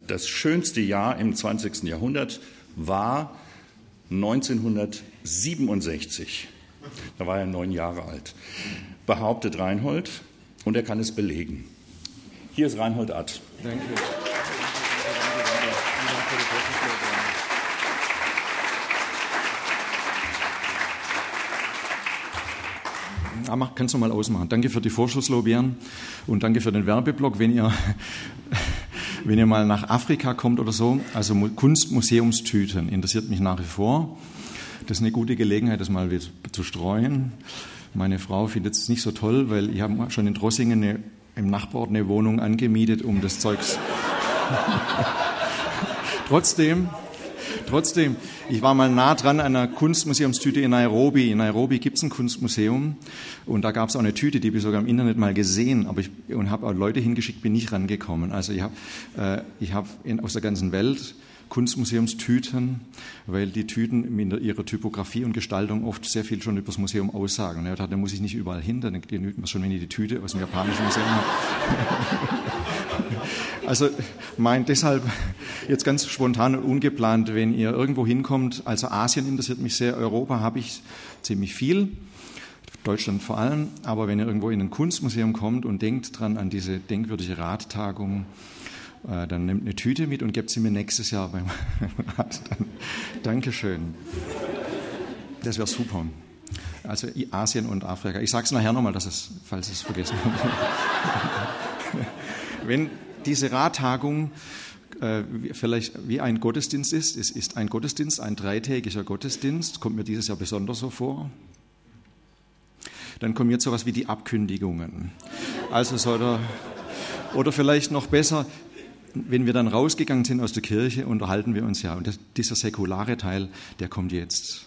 das schönste Jahr im 20. Jahrhundert war 1967. Da war er 9 Jahre alt. Behauptet Reinhold, und er kann es belegen. Hier ist Reinhold Att. Danke. Kannst du mal ausmachen. Danke für die Vorschusslorbeeren und danke für den Werbeblock. Wenn ihr mal nach Afrika kommt oder so, also Kunstmuseumstüten interessiert mich nach wie vor. Das ist eine gute Gelegenheit, das mal wieder zu streuen. Meine Frau findet es nicht so toll, weil ich habe schon in Drossingen im Nachbarort eine Wohnung angemietet, um das Zeugs... Trotzdem, ich war mal nah dran an einer Kunstmuseumstüte in Nairobi. In Nairobi gibt es ein Kunstmuseum und da gab es auch eine Tüte, die habe ich sogar im Internet mal gesehen, und habe auch Leute hingeschickt, bin nicht rangekommen. Also ich habe aus der ganzen Welt Kunstmuseumstüten, weil die Tüten in ihrer Typografie und Gestaltung oft sehr viel schon über das Museum aussagen. Ja, da muss ich nicht überall hin, dann genügt mir schon, wenn ich die Tüte aus dem japanischen Museum habe. Also deshalb jetzt ganz spontan und ungeplant, wenn ihr irgendwo hinkommt, also Asien interessiert mich sehr, Europa habe ich ziemlich viel, Deutschland vor allem, aber wenn ihr irgendwo in ein Kunstmuseum kommt und denkt dran an diese denkwürdige Radtagung, dann nehmt eine Tüte mit und gebt sie mir nächstes Jahr beim Rat. Dankeschön. Das wäre super. Also Asien und Afrika. Ich sage es nachher nochmal, falls es vergessen habt. Wenn diese Radtagung vielleicht wie ein Gottesdienst ist, es ist ein Gottesdienst, ein 3-tägiger Gottesdienst, kommt mir dieses Jahr besonders so vor, dann kommen jetzt sowas wie die Abkündigungen. Also oder vielleicht noch besser, wenn wir dann rausgegangen sind aus der Kirche, unterhalten wir uns ja. Und dieser säkulare Teil, der kommt jetzt.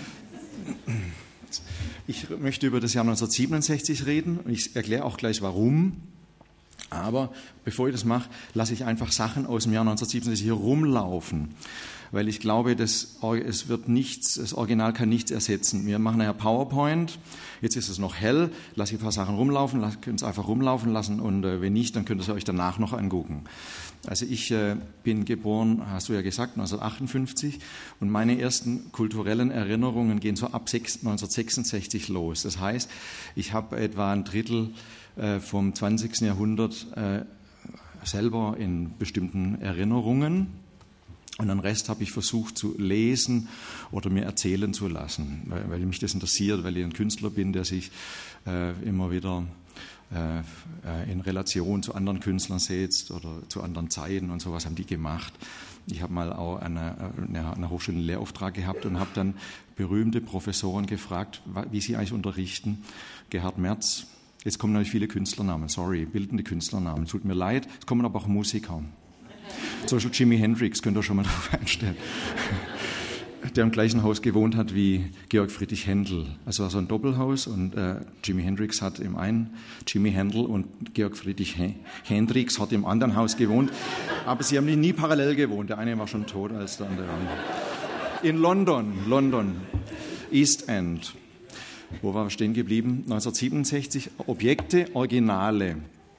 Ich möchte über das Jahr 1967 reden und ich erkläre auch gleich, warum. Aber bevor ich das mache, lasse ich einfach Sachen aus dem Jahr 1967 hier rumlaufen. Weil ich glaube, das Original kann nichts ersetzen. Wir machen ja PowerPoint, jetzt ist es noch hell, lasse ich ein paar Sachen rumlaufen, könnt es einfach rumlaufen lassen und wenn nicht, dann könnt ihr es euch danach noch angucken. Also ich bin geboren, hast du ja gesagt, 1958 und meine ersten kulturellen Erinnerungen gehen so ab 1966 los. Das heißt, ich habe etwa ein Drittel vom 20. Jahrhundert selber in bestimmten Erinnerungen. Und den Rest habe ich versucht zu lesen oder mir erzählen zu lassen, weil mich das interessiert, weil ich ein Künstler bin, der sich immer wieder in Relation zu anderen Künstlern setzt oder zu anderen Zeiten und sowas haben die gemacht. Ich habe mal auch an einer Hochschule einen Lehrauftrag gehabt und habe dann berühmte Professoren gefragt, wie sie eigentlich unterrichten. Gerhard Merz, jetzt kommen natürlich viele Künstlernamen, bildende Künstlernamen, tut mir leid, es kommen aber auch Musiker. Zum Beispiel Jimi Hendrix, könnt ihr schon mal darauf einstellen, der im gleichen Haus gewohnt hat wie Georg Friedrich Händel. Also war so ein Doppelhaus und Jimi Hendrix hat im einen, Jimi Händel und Georg Friedrich Hendrix hat im anderen Haus gewohnt, aber sie haben nie parallel gewohnt. Der eine war schon tot als der andere. In London, East End. Wo war wir stehen geblieben? 1967, Objekte, Originale.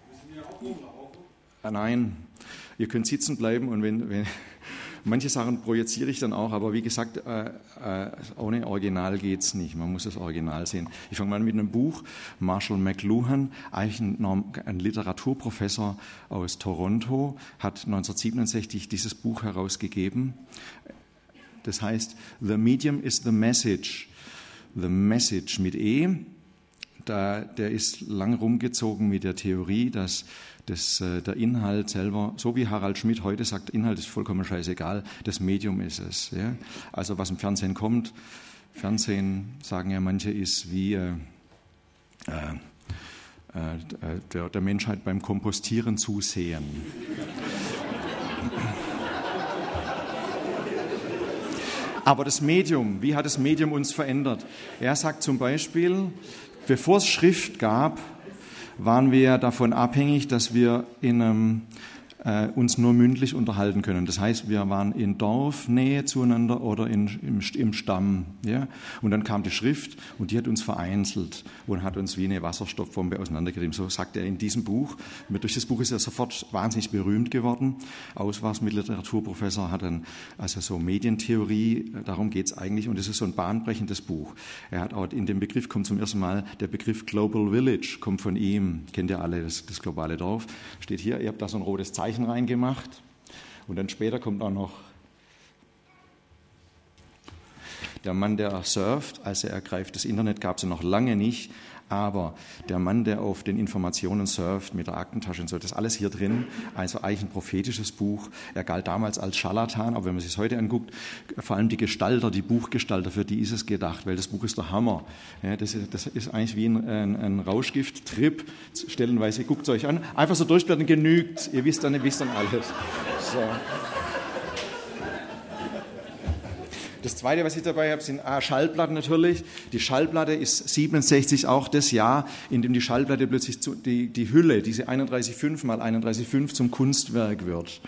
Nein. Ihr könnt sitzen bleiben und wenn manche Sachen projiziere ich dann auch, aber wie gesagt, ohne Original geht es nicht. Man muss das Original sehen. Ich fange mal mit einem Buch. Marshall McLuhan, eigentlich ein Literaturprofessor aus Toronto, hat 1967 dieses Buch herausgegeben. Das heißt, The Medium is the Message. The Message mit E. Der ist lang rumgezogen mit der Theorie, dass der Inhalt selber, so wie Harald Schmidt heute sagt, Inhalt ist vollkommen scheißegal, das Medium ist es. Ja? Also was im Fernsehen kommt, Fernsehen, sagen ja manche, ist wie der Menschheit beim Kompostieren zusehen. Aber das Medium, wie hat das Medium uns verändert? Er sagt zum Beispiel, bevor es Schrift gab, waren wir davon abhängig, dass wir in einem uns nur mündlich unterhalten können. Das heißt, wir waren in Dorfnähe zueinander oder im Stamm. Ja? Und dann kam die Schrift und die hat uns vereinzelt und hat uns wie eine Wasserstoffbombe auseinandergerieben. So sagt er in diesem Buch. Durch das Buch ist er sofort wahnsinnig berühmt geworden. Auswärts mit Literaturprofessor, hat dann also so Medientheorie, darum geht es eigentlich. Und es ist so ein bahnbrechendes Buch. Er hat auch in dem Begriff, kommt zum ersten Mal der Begriff Global Village, kommt von ihm. Kennt ihr alle, das globale Dorf. Steht hier, ihr habt da so ein rotes Zeichen reingemacht und dann später kommt auch noch der Mann, der surft, also er greift. Das Internet gab es ja noch lange nicht, aber der Mann, der auf den Informationen surft mit der Aktentasche und so, das ist alles hier drin, also eigentlich ein prophetisches Buch. Er galt damals als Scharlatan, aber wenn man sich es heute anguckt, vor allem die Gestalter, die Buchgestalter, für die ist es gedacht, weil das Buch ist der Hammer. Ja, das ist eigentlich wie ein Rauschgift-Trip, stellenweise, guckt es euch an, einfach so durchblättern genügt, ihr wisst dann alles. So. Das Zweite, was ich dabei habe, sind Schallplatten natürlich. Die Schallplatte ist 67 auch das Jahr, in dem die Schallplatte plötzlich die Hülle, diese 31,5 mal 31,5 zum Kunstwerk wird.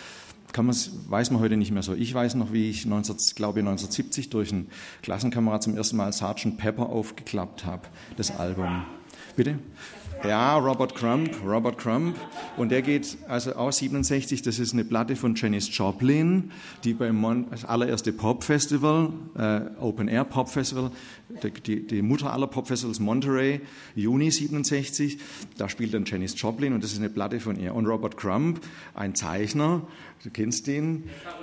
Weiß man heute nicht mehr so. Ich weiß noch, wie ich 1970 durch einen Klassenkamerad zum ersten Mal Sgt. Pepper aufgeklappt habe, das Album. Bitte? Ja, Robert Crumb. Und der geht also auch 67, das ist eine Platte von Janis Joplin, die beim das allererste Pop-Festival, Open Air Pop Festival, die Mutter aller Pop-Festivals, Monterey, Juni 67, da spielt dann Janis Joplin und das ist eine Platte von ihr. Und Robert Crumb, ein Zeichner, du kennst ihn.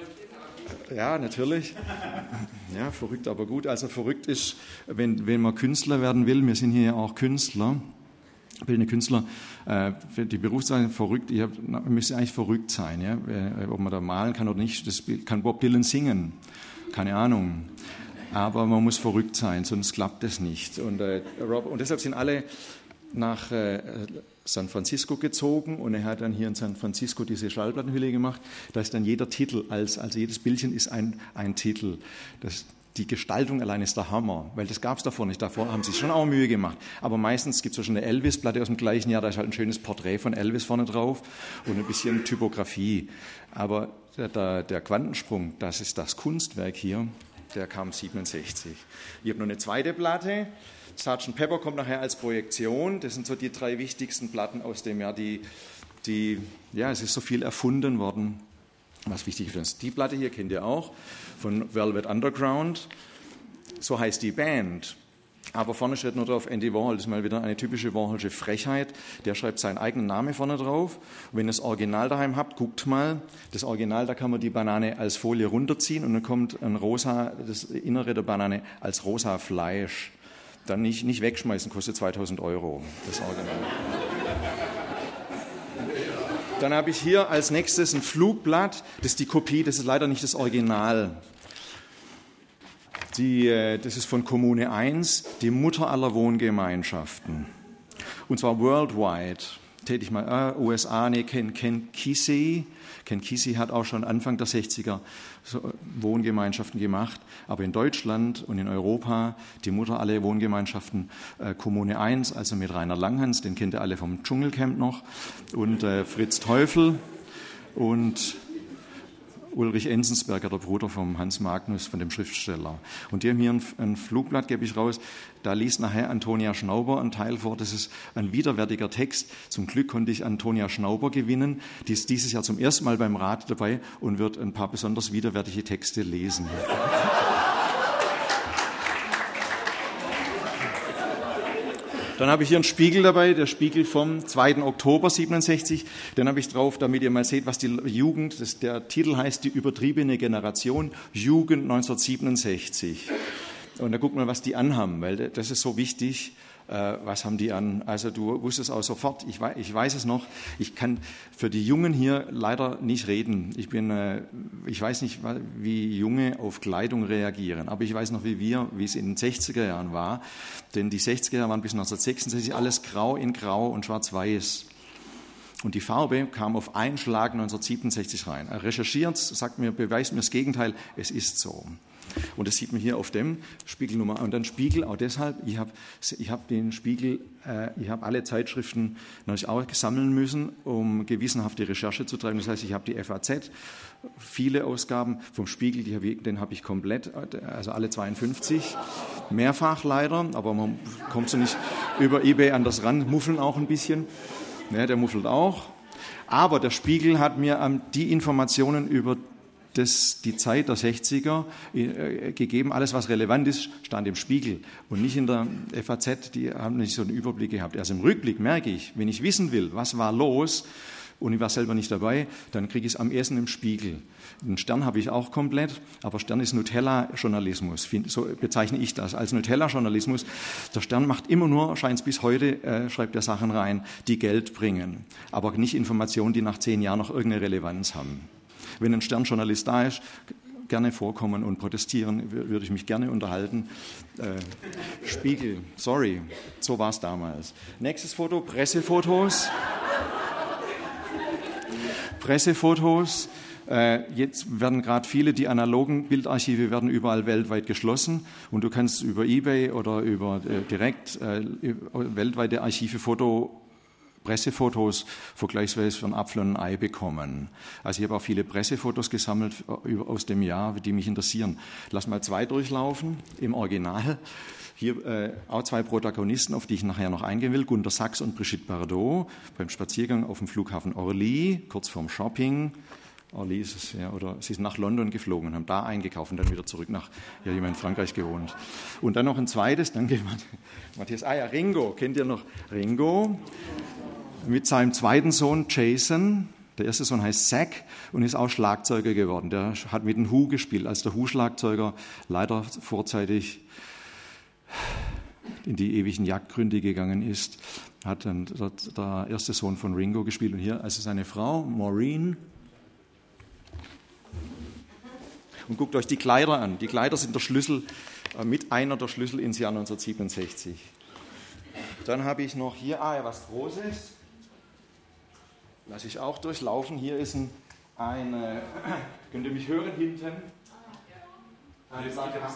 Ja, natürlich. Ja, verrückt, aber gut. Also verrückt ist, wenn man Künstler werden will, wir sind hier ja auch Künstler, bildende Künstler, die Berufszeichnung verrückt, müsste eigentlich verrückt sein, ja? Ob man da malen kann oder nicht, das kann Bob Dylan singen, keine Ahnung, aber man muss verrückt sein, sonst klappt das nicht. Und deshalb sind alle nach San Francisco gezogen und er hat dann hier in San Francisco diese Schallplattenhülle gemacht, da ist dann jeder Titel, also jedes Bildchen ist ein Titel, die Gestaltung allein ist der Hammer, weil das gab es davor nicht. Davor haben sie sich schon auch Mühe gemacht. Aber meistens gibt es schon eine Elvis-Platte aus dem gleichen Jahr, da ist halt ein schönes Porträt von Elvis vorne drauf und ein bisschen Typografie. Aber der Quantensprung, das ist das Kunstwerk hier, der kam 67. Ich habe noch eine zweite Platte. Sgt. Pepper kommt nachher als Projektion. Das sind so die 3 wichtigsten Platten aus dem Jahr, es ist so viel erfunden worden, was wichtig ist. Die Platte hier kennt ihr auch, von Velvet Underground. So heißt die Band. Aber vorne steht nur drauf Andy Warhol. Das ist mal wieder eine typische Warholsche Frechheit. Der schreibt seinen eigenen Namen vorne drauf. Und wenn ihr das Original daheim habt, guckt mal. Das Original, da kann man die Banane als Folie runterziehen und dann kommt das Innere der Banane als rosa Fleisch. Dann nicht wegschmeißen, kostet 2.000 €, das Original. Dann habe ich hier als nächstes ein Flugblatt, das ist die Kopie, das ist leider nicht das Original. Das ist von Kommune 1, die Mutter aller Wohngemeinschaften. Und zwar worldwide. Täte ich mal, USA, Ken Kesey. Ken Kesey hat auch schon Anfang der 60er so Wohngemeinschaften gemacht. Aber in Deutschland und in Europa die Mutter aller Wohngemeinschaften, Kommune 1, also mit Rainer Langhans, den kennt ihr alle vom Dschungelcamp noch, und Fritz Teufel und Ulrich Enzensberger, der Bruder von Hans Magnus, von dem Schriftsteller. Und die haben hier ein Flugblatt, gebe ich raus. Da liest nachher Antonia Schnauber einen Teil vor. Das ist ein widerwärtiger Text. Zum Glück konnte ich Antonia Schnauber gewinnen. Die ist dieses Jahr zum ersten Mal beim Rat dabei und wird ein paar besonders widerwärtige Texte lesen. Dann habe ich hier einen Spiegel dabei, der Spiegel vom 2. Oktober 67. Den habe ich drauf, damit ihr mal seht, was die Jugend, der Titel heißt Die übertriebene Generation, Jugend 1967. Und da guckt mal, was die anhaben, weil das ist so wichtig. Was haben die an? Also du wusstest auch sofort, ich weiß es noch, ich kann für die Jungen hier leider nicht reden. Ich weiß nicht, wie Junge auf Kleidung reagieren, aber ich weiß noch, wie es in den 60er Jahren war, denn die 60er Jahre waren bis 1966 alles grau in grau und schwarz-weiß. Und die Farbe kam auf einen Schlag 1967 rein. Er recherchiert, sagt mir, beweist mir das Gegenteil, es ist so. Und das sieht man hier auf dem Spiegelnummer. Und dann Spiegel auch deshalb, ich hab den Spiegel, ich habe alle Zeitschriften natürlich auch sammeln müssen, um gewissenhafte Recherche zu treiben. Das heißt, ich habe die FAZ, viele Ausgaben vom Spiegel, den habe ich komplett, also alle 52, mehrfach leider, aber man kommt so nicht über eBay an das ran, muffeln auch ein bisschen. Ja, der muffelt auch. Aber der Spiegel hat mir die Informationen über die Zeit der 60er gegeben. Alles, was relevant ist, stand im Spiegel und nicht in der FAZ. Die haben nicht so einen Überblick gehabt. Erst im Rückblick merke ich, wenn ich wissen will, was war los und ich war selber nicht dabei, dann kriege ich es am ersten im Spiegel. Den Stern habe ich auch komplett, aber Stern ist Nutella-Journalismus. So bezeichne ich das als Nutella-Journalismus. Der Stern macht immer nur, scheint es bis heute, schreibt er Sachen rein, die Geld bringen, aber nicht Informationen, die nach 10 Jahren noch irgendeine Relevanz haben. Wenn ein Sternjournalist da ist, gerne vorkommen und protestieren, würde ich mich gerne unterhalten. Spiegel, sorry, so war es damals. Nächstes Foto, Pressefotos. Pressefotos. Jetzt werden gerade die analogen Bildarchive werden überall weltweit geschlossen und du kannst über eBay oder über direkt weltweite Archive Pressefotos vergleichsweise für einen Apfel und ein Ei bekommen. Also ich habe auch viele Pressefotos gesammelt aus dem Jahr, die mich interessieren. Lass mal 2 durchlaufen im Original. Hier auch 2 Protagonisten, auf die ich nachher noch eingehen will. Gunter Sachs und Brigitte Bardot beim Spaziergang auf dem Flughafen Orly, kurz vorm Shopping. Orly ist es, ja, oder sie sind nach London geflogen und haben da eingekauft und dann wieder zurück nach, ja, jemand in Frankreich gewohnt. Und dann noch ein zweites, danke Matthias, ja, Ringo, kennt ihr noch Ringo? Mit seinem zweiten Sohn Jason, der erste Sohn heißt Zach und ist auch Schlagzeuger geworden. Der hat mit dem Who gespielt, als der Who-Schlagzeuger leider vorzeitig in die ewigen Jagdgründe gegangen ist, hat dann der erste Sohn von Ringo gespielt. Und hier also seine Frau, Maureen. Und guckt euch die Kleider an. Die Kleider sind der Schlüssel, mit einer der Schlüssel ins Jahr 1967. Dann habe ich noch hier was Großes. Lasse ich auch durchlaufen. Hier ist könnt ihr mich hören hinten? Ein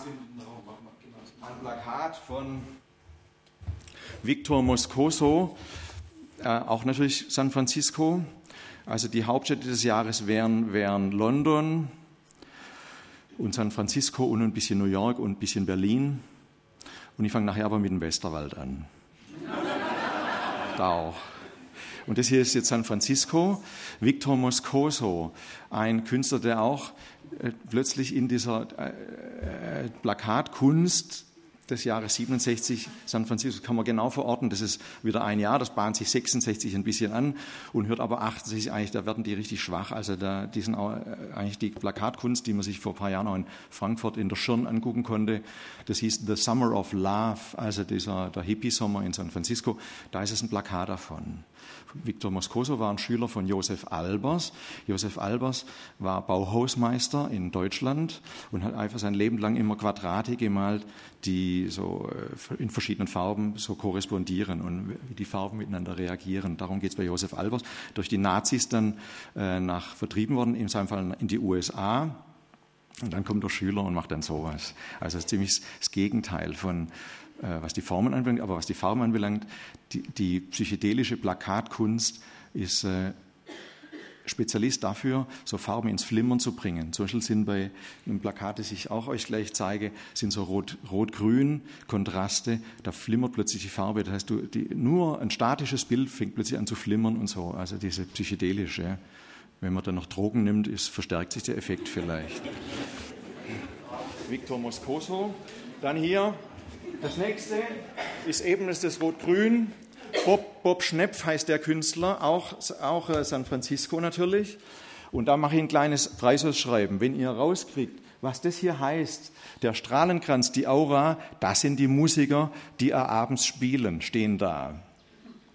Plakat von Victor Moscoso, auch natürlich San Francisco. Also die Hauptstädte des Jahres wären London und San Francisco und ein bisschen New York und ein bisschen Berlin. Und ich fange nachher aber mit dem Westerwald an. Da auch. Und das hier ist jetzt San Francisco. Victor Moscoso, ein Künstler, der auch plötzlich in dieser Plakatkunst des Jahres 67, San Francisco, kann man genau verorten, das ist wieder ein Jahr, das bahnt sich 66 ein bisschen an und hört aber 68 eigentlich, da werden die richtig schwach. Also die sind auch eigentlich die Plakatkunst, die man sich vor ein paar Jahren auch in Frankfurt in der Schirn angucken konnte, das hieß The Summer of Love, also der Hippie-Sommer in San Francisco, da ist es ein Plakat davon. Victor Moscoso war ein Schüler von Josef Albers. Josef Albers war Bauhausmeister in Deutschland und hat einfach sein Leben lang immer Quadrate gemalt, die so in verschiedenen Farben so korrespondieren und wie die Farben miteinander reagieren. Darum geht es bei Josef Albers. Durch die Nazis dann vertrieben worden, in seinem Fall in die USA. Und dann kommt der Schüler und macht dann sowas. Also ziemlich das Gegenteil von was die Formen anbelangt, aber was die Farben anbelangt, die psychedelische Plakatkunst ist Spezialist dafür, so Farben ins Flimmern zu bringen. Zum Beispiel sind bei einem Plakat, das ich auch euch gleich zeige, sind so rot-grün Kontraste, da flimmert plötzlich die Farbe. Das heißt, nur ein statisches Bild fängt plötzlich an zu flimmern und so. Also diese psychedelische, wenn man dann noch Drogen nimmt, verstärkt sich der Effekt vielleicht. Victor Moscoso. Dann hier. Das nächste ist eben das Rot-Grün. Bob Schnepf heißt der Künstler, auch San Francisco natürlich. Und da mache ich ein kleines Preisausschreiben. Wenn ihr rauskriegt, was das hier heißt, der Strahlenkranz, die Aura, das sind die Musiker, die abends spielen, stehen da.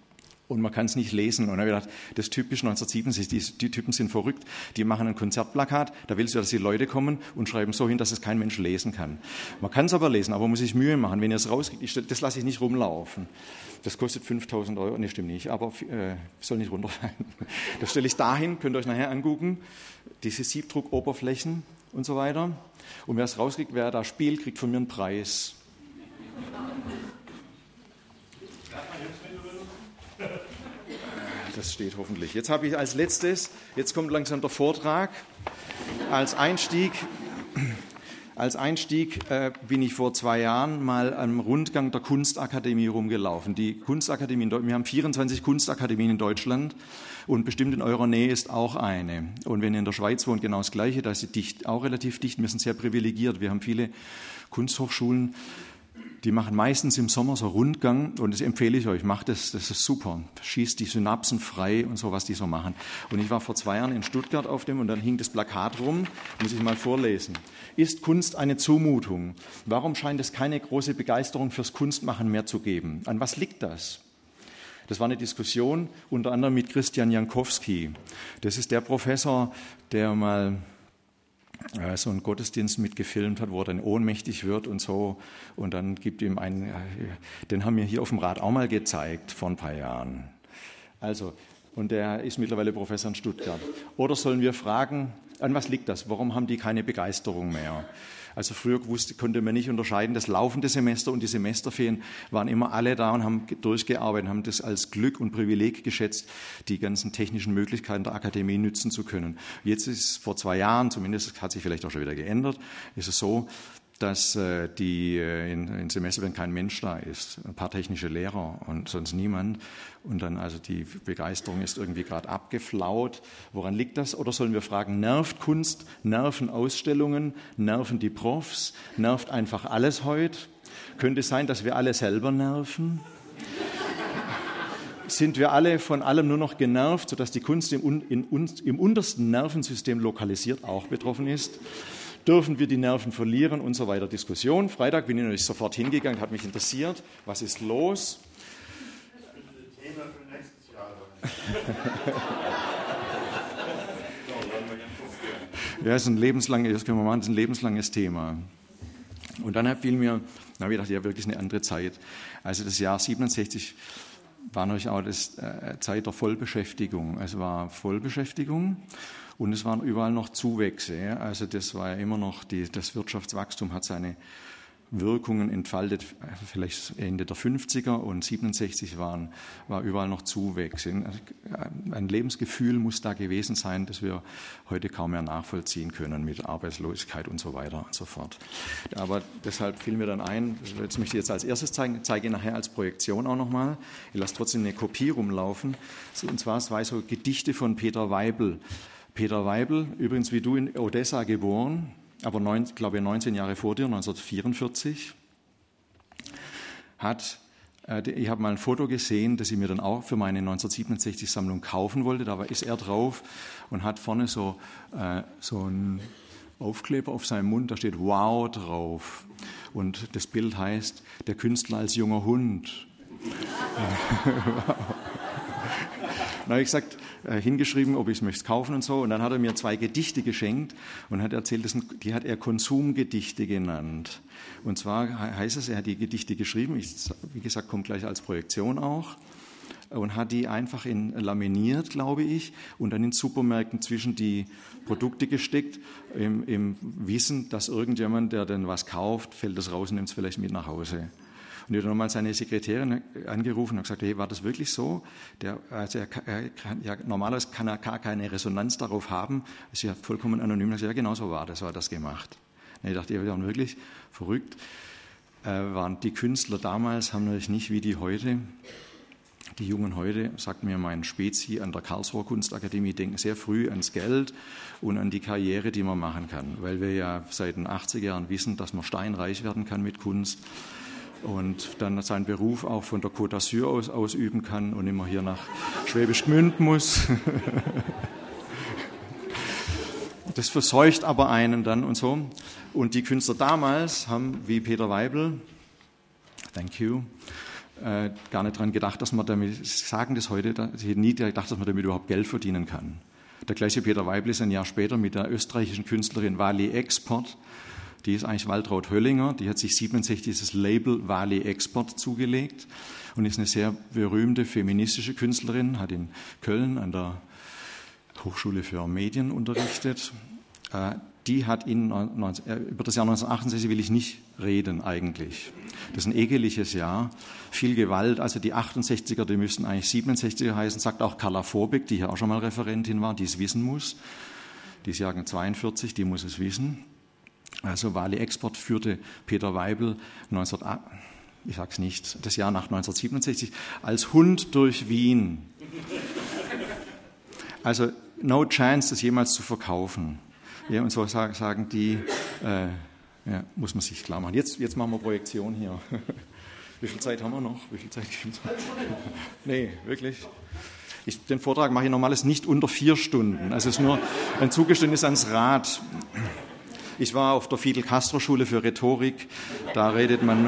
Und man kann es nicht lesen. Und dann habe ich gedacht, das ist typisch 1967, die Typen sind verrückt, die machen ein Konzertplakat, da willst du, dass die Leute kommen und schreiben so hin, dass es kein Mensch lesen kann. Man kann es aber lesen, aber man muss sich Mühe machen. Wenn ihr es rauskriegt, das lasse ich nicht rumlaufen. Das kostet 5.000 €, ne, stimmt nicht, aber soll nicht runterfallen. Das stelle ich dahin, könnt ihr euch nachher angucken, diese Siebdruckoberflächen und so weiter. Und wer es rauskriegt, wer da spielt, kriegt von mir einen Preis. Das steht hoffentlich. Jetzt habe ich als letztes, jetzt kommt langsam der Vortrag. Als Einstieg bin ich vor 2 Jahren mal am Rundgang der Kunstakademie rumgelaufen. Die Kunstakademie, wir haben 24 Kunstakademien in Deutschland und bestimmt in eurer Nähe ist auch eine. Und wenn ihr in der Schweiz wohnt, genau das Gleiche, da ist sie dicht, auch relativ dicht. Wir sind sehr privilegiert. Wir haben viele Kunsthochschulen. Die machen meistens im Sommer so Rundgang und das empfehle ich euch, macht das ist super. Schießt die Synapsen frei und so, was die so machen. Und ich war vor 2 Jahren in Stuttgart auf dem und dann hing das Plakat rum, muss ich mal vorlesen. Ist Kunst eine Zumutung? Warum scheint es keine große Begeisterung fürs Kunstmachen mehr zu geben? An was liegt das? Das war eine Diskussion unter anderem mit Christian Jankowski. Das ist der Professor, der mal so einen Gottesdienst mitgefilmt hat, wo er dann ohnmächtig wird und so. Und dann gibt ihm einen, den haben wir hier auf dem Rat auch mal gezeigt vor ein paar Jahren. Also, und der ist mittlerweile Professor in Stuttgart. Oder sollen wir fragen, an was liegt das? Warum haben die keine Begeisterung mehr? Also früher konnte man nicht unterscheiden, das laufende Semester und die Semesterferien waren immer alle da und haben durchgearbeitet, haben das als Glück und Privileg geschätzt, die ganzen technischen Möglichkeiten der Akademie nützen zu können. Jetzt ist vor 2 Jahren, zumindest hat sich vielleicht auch schon wieder geändert, ist es so, dass in Semesterferien kein Mensch da ist, ein paar technische Lehrer und sonst niemand. Und dann also die Begeisterung ist irgendwie gerade abgeflaut. Woran liegt das? Oder sollen wir fragen, nervt Kunst, nerven Ausstellungen, nerven die Profs, nervt einfach alles heute? Könnte es sein, dass wir alle selber nerven? Sind wir alle von allem nur noch genervt, sodass die Kunst im untersten Nervensystem lokalisiert auch betroffen ist? Dürfen wir die Nerven verlieren und so weiter. Diskussion. Freitag bin ich natürlich sofort hingegangen, hat mich interessiert. Was ist los? Das Thema für nächstes Jahr. Ja, ist ein lebenslanges Thema. Und dann habe ich gedacht, ja, wirklich eine andere Zeit. Also das Jahr 67 war natürlich auch das Zeit der Vollbeschäftigung. Es war Vollbeschäftigung. Und es waren überall noch Zuwächse. Ja? Also das war ja immer noch, das Wirtschaftswachstum hat seine Wirkungen entfaltet, vielleicht Ende der 50er und 67 war überall noch Zuwächse. Ein Lebensgefühl muss da gewesen sein, das wir heute kaum mehr nachvollziehen können mit Arbeitslosigkeit und so weiter und so fort. Aber deshalb fiel mir dann ein, das möchte ich jetzt als erstes zeigen, zeige ich nachher als Projektion auch nochmal. Ich lasse trotzdem eine Kopie rumlaufen. Und zwar zwei so Gedichte von Peter Weibel. Peter Weibel, übrigens wie du in Odessa geboren, aber 19 Jahre vor dir, 1944, ich habe mal ein Foto gesehen, das ich mir dann auch für meine 1967-Sammlung kaufen wollte. Da ist er drauf und hat vorne so einen Aufkleber auf seinem Mund, da steht Wow drauf. Und das Bild heißt, der Künstler als junger Hund. Dann habe ich gesagt, hingeschrieben, ob ich es möchte kaufen und so. Und dann hat er mir 2 Gedichte geschenkt und hat erzählt, die hat er Konsumgedichte genannt. Und zwar heißt es, er hat die Gedichte geschrieben, wie gesagt, kommt gleich als Projektion auch, und hat die einfach laminiert, glaube ich, und dann in Supermärkten zwischen die Produkte gesteckt, im Wissen, dass irgendjemand, der dann was kauft, fällt das raus und nimmt es vielleicht mit nach Hause. Und ich habe nochmal seine Sekretärin angerufen und gesagt, hey, war das wirklich so? Normalerweise kann er gar keine Resonanz darauf haben. Sie hat vollkommen anonym gesagt, ja, genau so war das, so hat das gemacht. Und ich dachte, wir waren wirklich verrückt. Die Künstler damals haben natürlich nicht wie die heute. Die Jungen heute, sagt mir mein Spezi an der Karlsruher Kunstakademie, denken sehr früh ans Geld und an die Karriere, die man machen kann. Weil wir ja seit den 80er Jahren wissen, dass man steinreich werden kann mit Kunst. Und dann seinen Beruf auch von der Côte d'Azur aus ausüben kann und immer hier nach Schwäbisch Gmünd muss. Das verseucht aber einen dann und so. Und die Künstler damals haben, wie Peter Weibel, thank you, gar nicht daran gedacht, dass man damit, sagen das heute, sie hätten nie gedacht, dass man damit überhaupt Geld verdienen kann. Der gleiche Peter Weibel ist ein Jahr später mit der österreichischen Künstlerin Wally Export, die ist eigentlich Waltraud Höllinger, die hat sich 67 dieses Label Wally Export zugelegt und ist eine sehr berühmte feministische Künstlerin, hat in Köln an der Hochschule für Medien unterrichtet. Die hat über das Jahr 1968 will ich nicht reden eigentlich. Das ist ein ekeliges Jahr, viel Gewalt, also die 68er, die müssten eigentlich 67er heißen, sagt auch Carla Vorbeck, die hier auch schon mal Referentin war, die es wissen muss. Die ist Jahrgang 42, die muss es wissen. Also Wally Export führte Peter Weibel ich sag's nicht, das Jahr nach 1967 als Hund durch Wien. Also no chance, das jemals zu verkaufen. Ja, und so sagen die, muss man sich klar machen. Jetzt machen wir Projektion hier. Wie viel Zeit haben wir noch? Wie viel Zeit gibt es? Nee, wirklich. Den Vortrag mache ich normales nicht unter 4 Stunden. Also es ist nur ein Zugeständnis ans Rad. Ich war auf der Fidel-Castro-Schule für Rhetorik. Da redet man...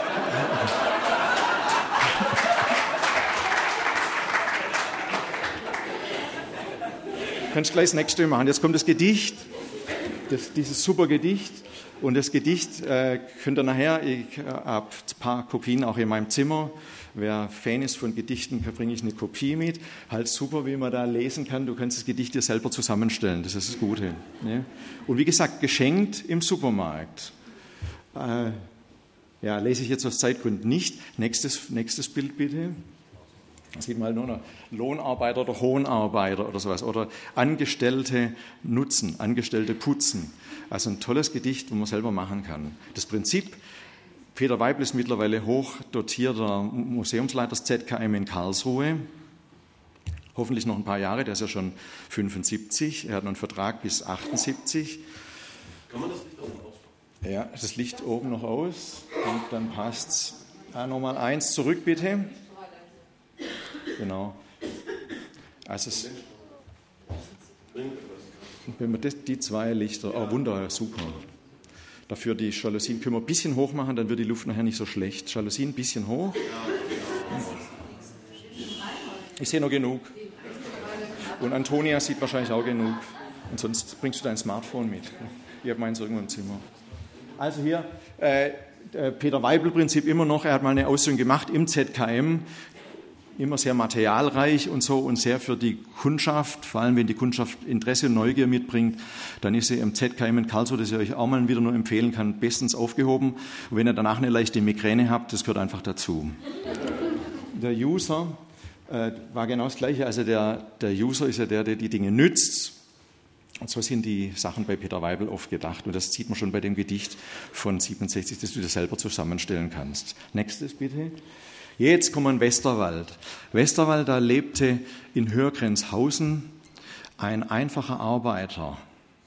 Kannst gleich das nächste machen. Jetzt kommt das Gedicht, dieses super Gedicht. Und das Gedicht könnt ihr nachher, ich habe ein paar Kopien auch in meinem Zimmer. Wer Fan ist von Gedichten, bringe ich eine Kopie mit. Halt super, wie man da lesen kann. Du kannst das Gedicht dir selber zusammenstellen. Das ist das Gute. Ja? Und wie gesagt, geschenkt im Supermarkt. Lese ich jetzt aus Zeitgründen nicht. Nächstes Bild bitte. Da sieht man halt nur noch Lohnarbeiter oder Hohenarbeiter oder sowas. Oder Angestellte nutzen, Angestellte putzen. Also ein tolles Gedicht, wo man selber machen kann. Das Prinzip, Peter Weibel ist mittlerweile hochdotierter Museumsleiter des ZKM in Karlsruhe. Hoffentlich noch ein paar Jahre, der ist ja schon 75. Er hat noch einen Vertrag bis 78. Kann man das Licht oben aus? Ja, das Licht oben noch aus. Und dann passt's. Nochmal 1 zurück, bitte. Genau. Also wenn wir die 2 Lichter, wunderbar, super. Dafür die Jalousien können wir ein bisschen hoch machen, dann wird die Luft nachher nicht so schlecht. Jalousien ein bisschen hoch. Ich sehe noch genug. Und Antonia sieht wahrscheinlich auch genug. Und sonst bringst du dein Smartphone mit. Ich habe meins irgendwo im Zimmer. Also hier, Peter Weibel-Prinzip immer noch. Er hat mal eine Ausstellung gemacht im ZKM. Immer sehr materialreich und so und sehr für die Kundschaft, vor allem wenn die Kundschaft Interesse und Neugier mitbringt, dann ist sie im ZKM in Karlsruhe, das ich euch auch mal wieder nur empfehlen kann, bestens aufgehoben. Und wenn ihr danach eine leichte Migräne habt, das gehört einfach dazu. Der User war genau das Gleiche, also der User ist ja der die Dinge nützt. Und so sind die Sachen bei Peter Weibel oft gedacht. Und das sieht man schon bei dem Gedicht von 67, das du dir selber zusammenstellen kannst. Nächstes bitte. Jetzt kommen wir in Westerwald. Westerwald, da lebte in Hörgrenzhausen ein einfacher Arbeiter,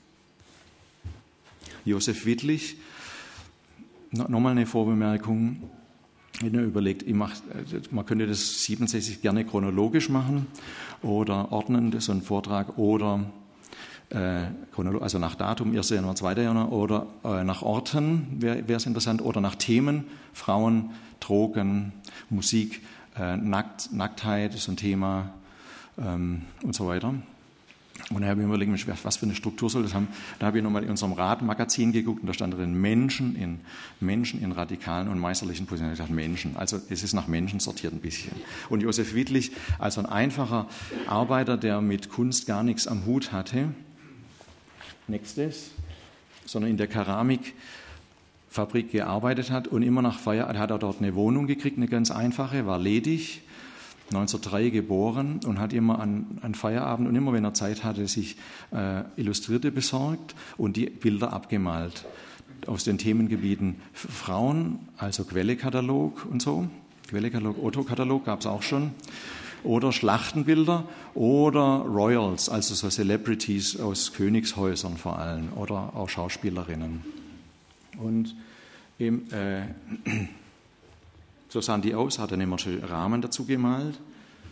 Josef Wittlich. Nochmal eine Vorbemerkung, wenn ihr überlegt, man könnte das 67 gerne chronologisch machen oder ordnen, das ist ein Vortrag, oder also nach Datum, 1. Januar, 2. Januar, oder nach Orten, wäre es interessant, oder nach Themen, Frauen, Drogen, Musik, Nacktheit ist ein Thema und so weiter. Und da habe ich mir überlegt, was für eine Struktur soll das haben? Da habe ich nochmal in unserem Radmagazin geguckt und da stand drin Menschen in radikalen und meisterlichen Positionen. Ich dachte, Menschen, also es ist nach Menschen sortiert ein bisschen. Und Josef Wittlich, also ein einfacher Arbeiter, der mit Kunst gar nichts am Hut hatte, nächstes, sondern in der Keramikfabrik gearbeitet hat und immer nach Feierabend hat er dort eine Wohnung gekriegt, eine ganz einfache, war ledig, 1903 geboren und hat immer an Feierabend und immer, wenn er Zeit hatte, sich Illustrierte besorgt und die Bilder abgemalt aus den Themengebieten Frauen, also Quellekatalog und so, Quellekatalog, Otto-Katalog gab es auch schon, oder Schlachtenbilder oder Royals, also so Celebrities aus Königshäusern vor allem oder auch Schauspielerinnen. Und eben, so sahen die aus, hat dann immer schön Rahmen dazu gemalt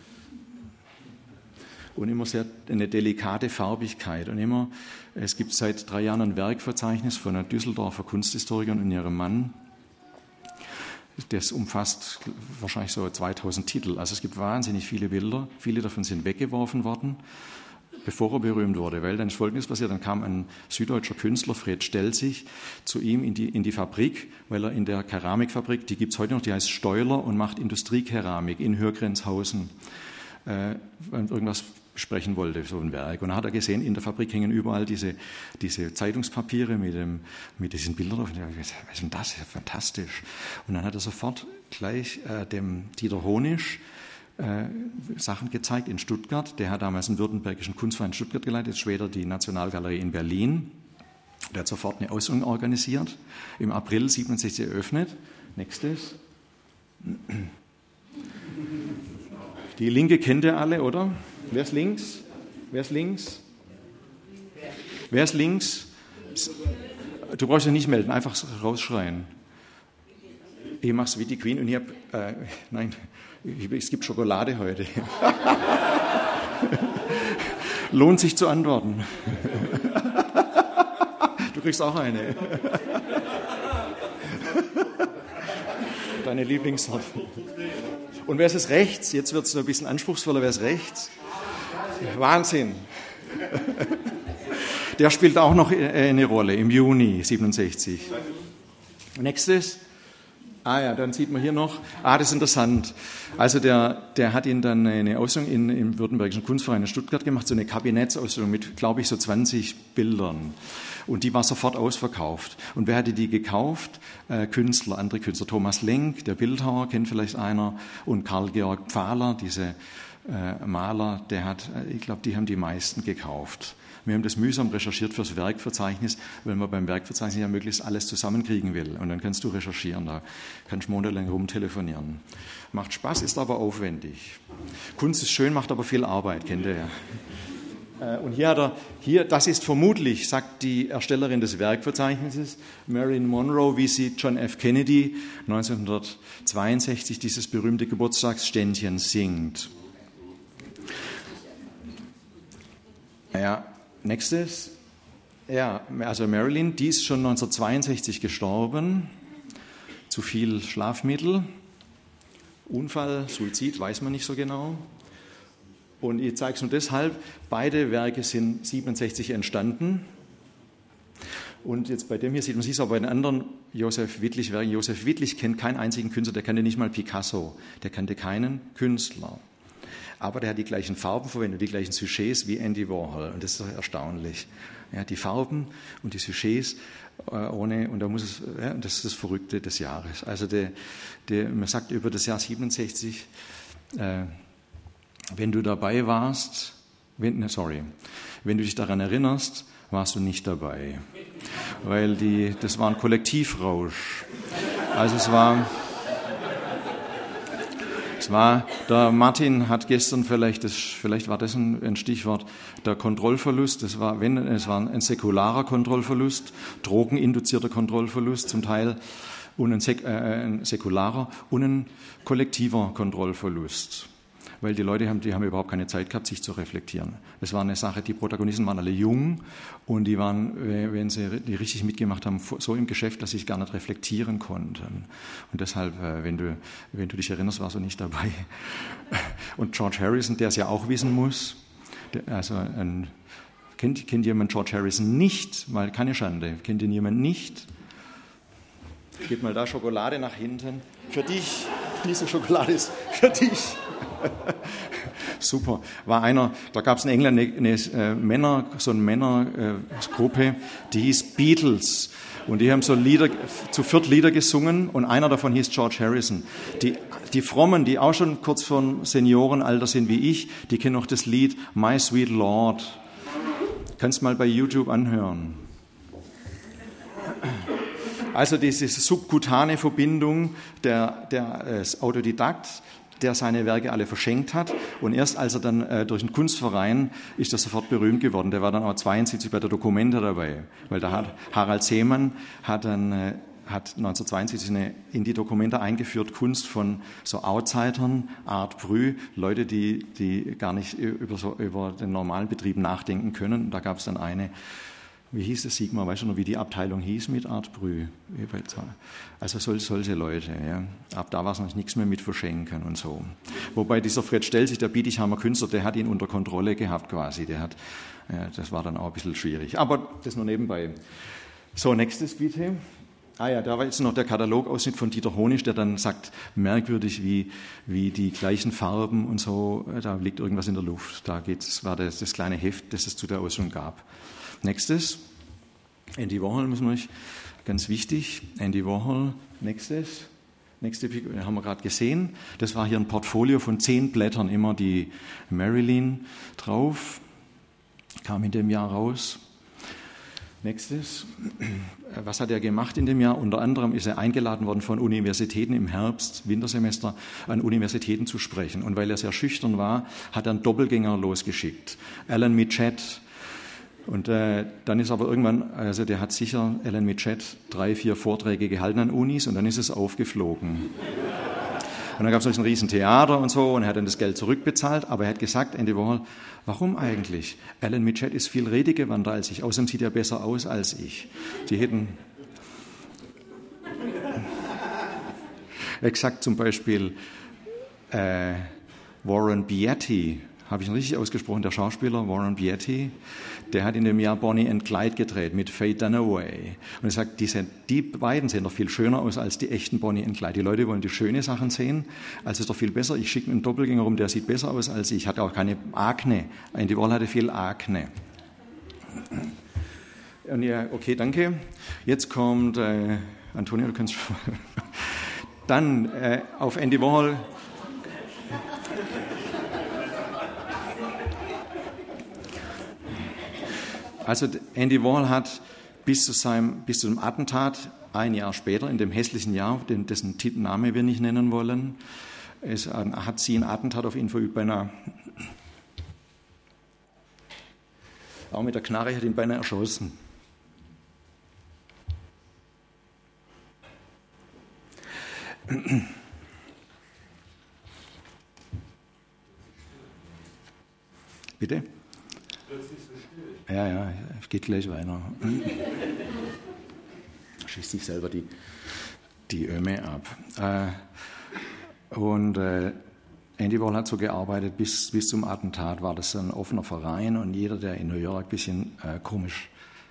und immer sehr eine delikate Farbigkeit. Und immer, es gibt seit 3 Jahren ein Werkverzeichnis von einer Düsseldorfer Kunsthistorikerin und ihrem Mann. Das umfasst wahrscheinlich so 2000 Titel. Also es gibt wahnsinnig viele Bilder. Viele davon sind weggeworfen worden, bevor er berühmt wurde. Weil dann ist Folgendes passiert, dann kam ein süddeutscher Künstler, Fred Stelzig, zu ihm in die Fabrik, weil er in der Keramikfabrik, die gibt es heute noch, die heißt Steuler und macht Industriekeramik in Hörgrenzhausen, irgendwas besprechen wollte, so ein Werk. Und dann hat er gesehen, in der Fabrik hängen überall diese Zeitungspapiere mit diesen Bildern drauf. Und er gesagt, was ist denn das? Ja, fantastisch. Und dann hat er sofort gleich dem Dieter Honisch Sachen gezeigt in Stuttgart. Der hat damals einen württembergischen Kunstverein in Stuttgart geleitet, später die Nationalgalerie in Berlin. Der hat sofort eine Ausstellung organisiert, im April 1967 eröffnet. Nächstes. Die Linke kennt ihr alle, oder? Wer ist links? Wer ist links? Wer ist links? Du brauchst dich nicht melden, einfach rausschreien. Ich mach's wie die Queen und ich habe, nein, es gibt Schokolade heute. Lohnt sich zu antworten. Du kriegst auch eine. Deine Lieblingssorte. Und wer ist es rechts? Jetzt wird es noch ein bisschen anspruchsvoller. Wer ist rechts? Wahnsinn. Der spielt auch noch eine Rolle im Juni 67. Nächstes. Ja, dann sieht man hier noch. Das ist interessant. Also der hat ihn dann eine Ausstellung im Württembergischen Kunstverein in Stuttgart gemacht, so eine Kabinettsausstellung mit, glaube ich, so 20 Bildern. Und die war sofort ausverkauft. Und wer hatte die gekauft? Andere Künstler. Thomas Lenk, der Bildhauer, kennt vielleicht einer. Und Karl-Georg Pfahler, diese Maler, ich glaube, die haben die meisten gekauft. Wir haben das mühsam recherchiert fürs Werkverzeichnis, weil man beim Werkverzeichnis ja möglichst alles zusammenkriegen will. Und dann kannst du recherchieren, da kannst du monatelang rumtelefonieren. Macht Spaß, ist aber aufwendig. Kunst ist schön, macht aber viel Arbeit, kennt ihr ja. Und das ist vermutlich, sagt die Erstellerin des Werkverzeichnisses, Marilyn Monroe, wie sie John F. Kennedy 1962 dieses berühmte Geburtstagsständchen singt. Ja, nächstes. Ja, also Marilyn, die ist schon 1962 gestorben. Zu viel Schlafmittel. Unfall, Suizid, weiß man nicht so genau. Und ich zeige es nur deshalb, beide Werke sind 67 entstanden. Und jetzt bei dem hier sieht man es, aber bei den anderen Josef Wittlich-Werken. Josef Wittlich kennt keinen einzigen Künstler, der kannte nicht mal Picasso, der kannte keinen Künstler. Aber der hat die gleichen Farben verwendet, die gleichen Sujets wie Andy Warhol. Und das ist doch erstaunlich. Ja, die Farben und die Sujets und da muss es, ja, das ist das Verrückte des Jahres. Also man sagt über das Jahr 67, wenn du dabei warst, wenn du dich daran erinnerst, warst du nicht dabei. Weil das war ein Kollektivrausch. Also es war, der Martin hat gestern vielleicht war das ein Stichwort, der Kontrollverlust, es war ein säkularer Kontrollverlust, drogeninduzierter Kontrollverlust zum Teil, und ein säkularer und ein kollektiver Kontrollverlust. Weil die Leute haben überhaupt keine Zeit gehabt, sich zu reflektieren. Es war eine Sache, die Protagonisten waren alle jung und die waren, wenn sie die richtig mitgemacht haben, so im Geschäft, dass sie sich gar nicht reflektieren konnten. Und deshalb, wenn du dich erinnerst, warst du nicht dabei. Und George Harrison, der es ja auch wissen muss, kennt jemand George Harrison nicht? Mal keine Schande. Kennt ihn jemand nicht? Gib mal da Schokolade nach hinten. Für dich. Diese Schokolade ist für dich. Super. Da gab es in England eine Männergruppe, die hieß Beatles. Und die haben zu viert Lieder gesungen und einer davon hieß George Harrison. Die Frommen, die auch schon kurz vor Seniorenalter sind wie ich, die kennen auch das Lied My Sweet Lord. Kannst mal bei YouTube anhören. Also diese subkutane Verbindung des Autodidakt, der seine Werke alle verschenkt hat. Und erst als er dann durch einen Kunstverein ist er sofort berühmt geworden. Der war dann auch 72 bei der Documenta dabei. Weil Harald Seemann hat 1972 in die Documenta eingeführt, Kunst von so Outsidern, Art Brü, Leute, die gar nicht über den normalen Betrieb nachdenken können. Da gab es dann eine wie hieß es, Sigmar, weißt du noch, wie die Abteilung hieß mit Artbrü? Also solche Leute, ja. Ab da war es noch nichts mehr mit verschenken und so. Wobei dieser Fred Stelzig, der Bietigheimer Künstler, der hat ihn unter Kontrolle gehabt quasi. Das war dann auch ein bisschen schwierig. Aber das nur nebenbei. So, nächstes bitte. Da war jetzt noch der Katalogausschnitt von Dieter Honisch, der dann sagt, merkwürdig, wie die gleichen Farben und so, da liegt irgendwas in der Luft. Das war das kleine Heft, das es zu der Ausstellung gab. Nächstes, Andy Warhol müssen wir nicht, ganz wichtig, Andy Warhol, nächste haben wir gerade gesehen, das war hier ein Portfolio von 10 Blättern, immer die Marilyn drauf, kam in dem Jahr raus. Nächstes, was hat er gemacht in dem Jahr? Unter anderem ist er eingeladen worden von Universitäten im Herbst, Wintersemester, an Universitäten zu sprechen. Und weil er sehr schüchtern war, hat er einen Doppelgänger losgeschickt, Alan Mitchett. Und dann ist aber irgendwann, also der hat sicher, Alan Mitchett, 3-4 Vorträge gehalten an Unis und dann ist es aufgeflogen. Und dann gab es noch ein riesen Theater und so und er hat dann das Geld zurückbezahlt, aber er hat gesagt, Andy Warhol, warum eigentlich? Alan Mitchett ist viel redegewandter als ich, außerdem sieht er besser aus als ich. Die hätten exakt zum Beispiel Warren Beatty, habe ich ihn richtig ausgesprochen, der Schauspieler Warren Beatty, der hat in dem Jahr Bonnie and Clyde gedreht mit Faye Dunaway. Und er sagt, die beiden sehen doch viel schöner aus als die echten Bonnie and Clyde. Die Leute wollen die schönen Sachen sehen, also ist doch viel besser. Ich schicke einen Doppelgänger rum, der sieht besser aus als ich. Hatte auch keine Akne. Andy Warhol hatte viel Akne. Und ja, okay, danke. Jetzt kommt Antonio, du kannst schon. Dann auf Andy Warhol. Also Andy Warhol hat bis zum Attentat, ein Jahr später, in dem hässlichen Jahr, dessen Namen wir nicht nennen wollen, hat sie ein Attentat auf ihn verübt, beinahe, auch mit der Knarre, hat ihn beinahe erschossen. Bitte? Ja, geht gleich weiter. Schießt sich selber die Öme ab. Und Andy Warhol hat so gearbeitet, bis zum Attentat war das ein offener Verein und jeder, der in New York ein bisschen komisch.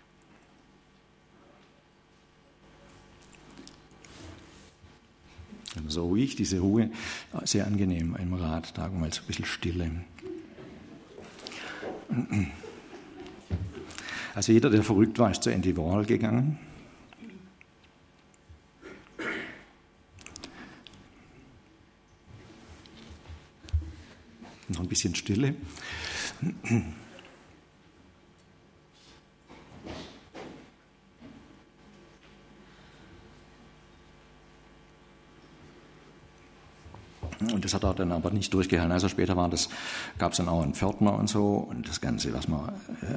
So ruhig, diese Ruhe, sehr angenehm im Rattag, mal so ein bisschen Stille. Also jeder, der verrückt war, ist zu Andy Warhol gegangen. Noch ein bisschen Stille. Und das hat er dann aber nicht durchgehalten. Also später gab es dann auch einen Pförtner und so und das Ganze, was man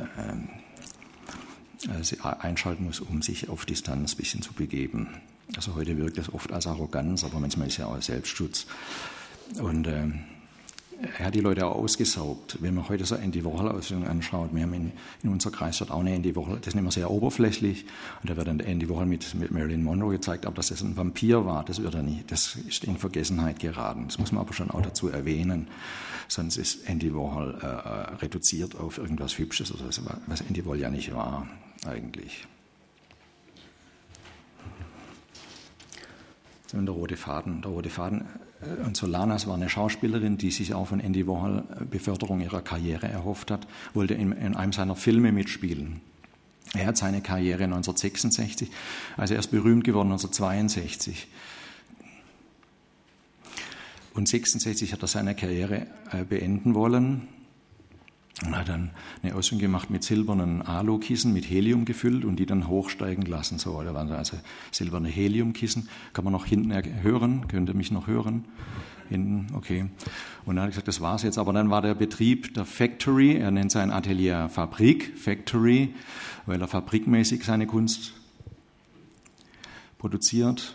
einschalten muss, um sich auf Distanz ein bisschen zu begeben. Also heute wirkt das oft als Arroganz, aber manchmal ist ja auch Selbstschutz. Und er hat die Leute auch ausgesaugt. Wenn man heute so Andy Warhol-Ausstellungen anschaut, wir haben in unserer Kreisstadt auch eine Andy Warhol, das ist immer sehr oberflächlich, und da wird dann Andy Warhol mit Marilyn Monroe gezeigt, aber dass das ein Vampir war, das ist in Vergessenheit geraten. Das muss man aber schon auch dazu erwähnen, sonst ist Andy Warhol reduziert auf irgendwas Hübsches, oder so, was Andy Warhol ja nicht war eigentlich. Der rote Faden. Und Solanas war eine Schauspielerin, die sich auch von Andy Warhol Beförderung ihrer Karriere erhofft hat, wollte in einem seiner Filme mitspielen. Er hat seine Karriere 1966, also er ist berühmt geworden 1962. Und 1966 hat er seine Karriere beenden wollen und hat dann eine Ausstellung gemacht mit silbernen Alukissen, mit Helium gefüllt und die dann hochsteigen lassen. So, da waren also silberne Heliumkissen. Kann man noch hinten hören? Könnt ihr mich noch hören? Hinten, okay. Und dann hat er gesagt, das war's jetzt. Aber dann war der Betrieb der Factory, er nennt sein Atelier Fabrik, Factory, weil er fabrikmäßig seine Kunst produziert.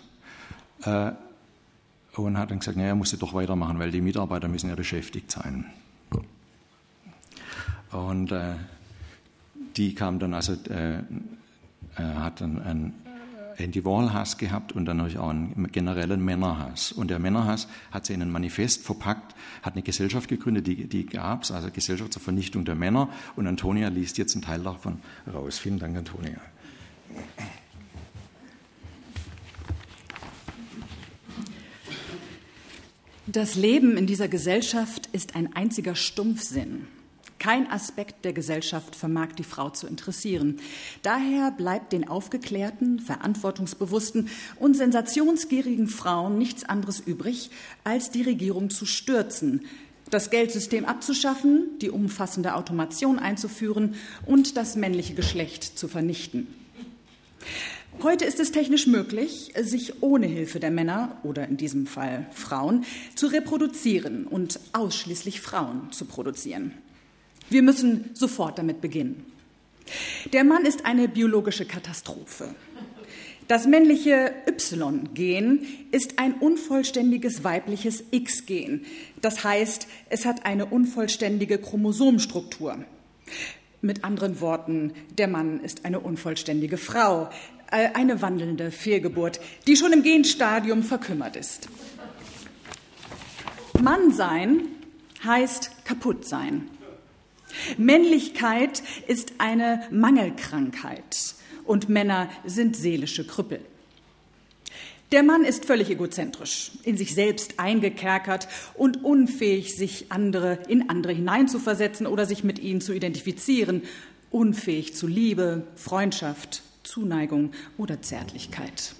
Und hat dann gesagt, naja, er musste doch weitermachen, weil die Mitarbeiter müssen ja beschäftigt sein. Und die kam dann hat dann einen Anti-Warhol-Hass gehabt und dann natürlich auch einen generellen Männerhass. Und der Männerhass hat sie in ein Manifest verpackt, hat eine Gesellschaft gegründet, die gab es, also Gesellschaft zur Vernichtung der Männer. Und Antonia liest jetzt einen Teil davon raus. Vielen Dank, Antonia. Das Leben in dieser Gesellschaft ist ein einziger Stumpfsinn. Kein Aspekt der Gesellschaft vermag die Frau zu interessieren. Daher bleibt den aufgeklärten, verantwortungsbewussten und sensationsgierigen Frauen nichts anderes übrig, als die Regierung zu stürzen, das Geldsystem abzuschaffen, die umfassende Automation einzuführen und das männliche Geschlecht zu vernichten. Heute ist es technisch möglich, sich ohne Hilfe der Männer oder in diesem Fall Frauen zu reproduzieren und ausschließlich Frauen zu produzieren. Wir müssen sofort damit beginnen. Der Mann ist eine biologische Katastrophe. Das männliche Y-Gen ist ein unvollständiges weibliches X-Gen. Das heißt, es hat eine unvollständige Chromosomstruktur. Mit anderen Worten, der Mann ist eine unvollständige Frau, eine wandelnde Fehlgeburt, die schon im Genstadium verkümmert ist. Mannsein heißt kaputt sein. Männlichkeit ist eine Mangelkrankheit und Männer sind seelische Krüppel. Der Mann ist völlig egozentrisch, in sich selbst eingekerkert und unfähig, sich in andere hineinzuversetzen oder sich mit ihnen zu identifizieren, unfähig zu Liebe, Freundschaft, Zuneigung oder Zärtlichkeit.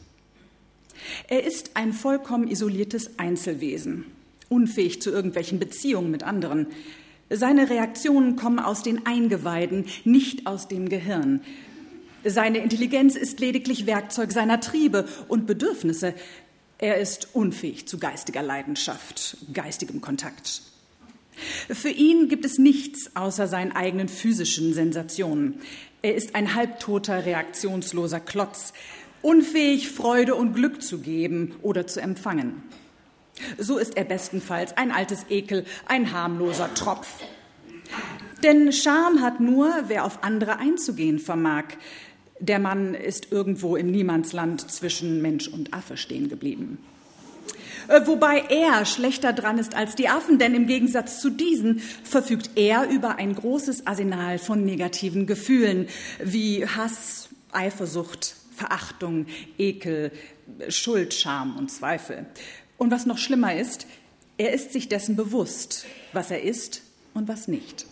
Er ist ein vollkommen isoliertes Einzelwesen, unfähig zu irgendwelchen Beziehungen mit anderen. Seine Reaktionen kommen aus den Eingeweiden, nicht aus dem Gehirn. Seine Intelligenz ist lediglich Werkzeug seiner Triebe und Bedürfnisse. Er ist unfähig zu geistiger Leidenschaft, geistigem Kontakt. Für ihn gibt es nichts außer seinen eigenen physischen Sensationen. Er ist ein halbtoter, reaktionsloser Klotz, unfähig, Freude und Glück zu geben oder zu empfangen. So ist er bestenfalls ein altes Ekel, ein harmloser Tropf. Denn Scham hat nur, wer auf andere einzugehen vermag. Der Mann ist irgendwo im Niemandsland zwischen Mensch und Affe stehen geblieben. Wobei er schlechter dran ist als die Affen, denn im Gegensatz zu diesen verfügt er über ein großes Arsenal von negativen Gefühlen wie Hass, Eifersucht, Verachtung, Ekel, Schuld, Scham und Zweifel. Und was noch schlimmer ist, er ist sich dessen bewusst, was er ist und was nicht.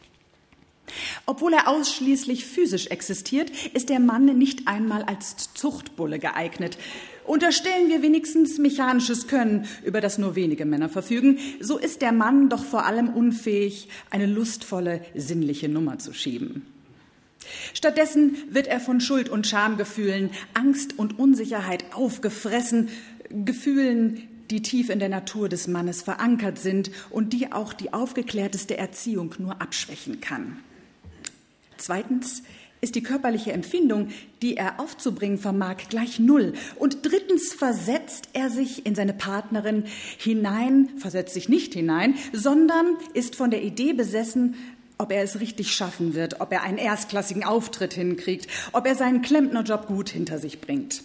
Obwohl er ausschließlich physisch existiert, ist der Mann nicht einmal als Zuchtbulle geeignet. Unterstellen wir wenigstens mechanisches Können, über das nur wenige Männer verfügen, so ist der Mann doch vor allem unfähig, eine lustvolle, sinnliche Nummer zu schieben. Stattdessen wird er von Schuld- und Schamgefühlen, Angst und Unsicherheit aufgefressen, Gefühlen, die tief in der Natur des Mannes verankert sind und die auch die aufgeklärteste Erziehung nur abschwächen kann. Zweitens ist die körperliche Empfindung, die er aufzubringen vermag, gleich null. Und drittens versetzt er sich in seine Partnerin hinein, versetzt sich nicht hinein, sondern ist von der Idee besessen, ob er es richtig schaffen wird, ob er einen erstklassigen Auftritt hinkriegt, ob er seinen Klempnerjob gut hinter sich bringt.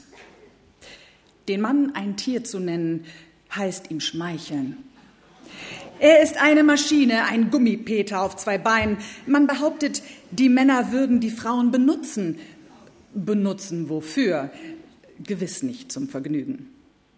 Den Mann ein Tier zu nennen, heißt ihm schmeicheln. Er ist eine Maschine, ein Gummipeter auf zwei Beinen. Man behauptet, die Männer würden die Frauen benutzen. Benutzen wofür? Gewiss nicht zum Vergnügen.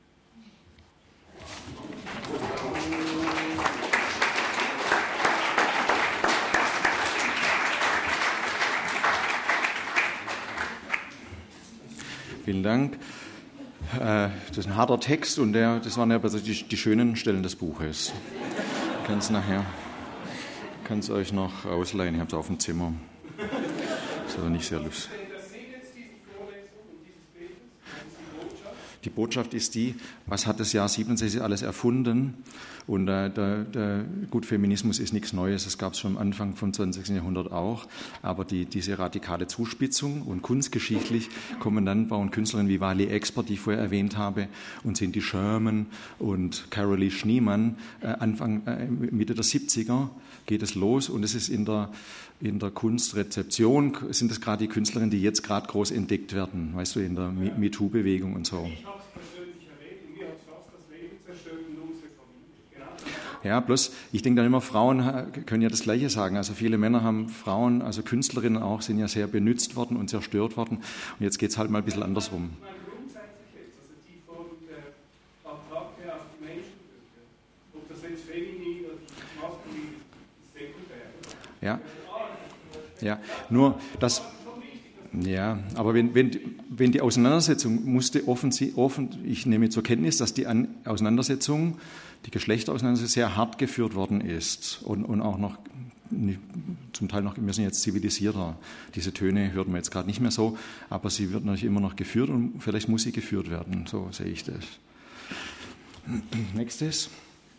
Vielen Dank. Das ist ein harter Text und das waren ja die schönen Stellen des Buches. Ich kann es euch noch ausleihen, ihr habt es auf dem Zimmer. Ist aber nicht sehr lustig. die Botschaft ist die, was hat das Jahr 67 alles erfunden? Und gut, Feminismus ist nichts Neues, das gab es schon am Anfang vom 20. Jahrhundert auch, aber diese radikale Zuspitzung und kunstgeschichtlich kommen dann bauen Künstlerinnen wie Wally Expert, die ich vorher erwähnt habe, und Cindy Sherman und Carolee Schneemann. Mitte der 70er geht es los, und es ist in der Kunstrezeption, sind es gerade die Künstlerinnen, die jetzt gerade groß entdeckt werden, weißt du, in der MeToo-Bewegung und so. Ich habe es persönlich erlebt und mir hat es fast das Leben zerstört und unsere Familie. Ja, bloß, ich denke dann immer, Frauen können ja das Gleiche sagen. Also viele Männer haben Frauen, also Künstlerinnen auch, sind ja sehr benutzt worden und zerstört worden. Und jetzt geht es halt mal ein bisschen andersrum. Grundsätzlich jetzt, also die von der Attacke auf die Menschenwürde, ob das jetzt feminin oder maskulin ist, sekundär. Ja, nur das. Ja, aber wenn die Auseinandersetzung musste ich nehme zur Kenntnis, dass die Auseinandersetzung, die Geschlechterauseinandersetzung sehr hart geführt worden ist und auch noch zum Teil noch, wir sind jetzt zivilisierter. Diese Töne hört man jetzt gerade nicht mehr so, aber sie wird natürlich immer noch geführt und vielleicht muss sie geführt werden, so sehe ich das. Nächstes.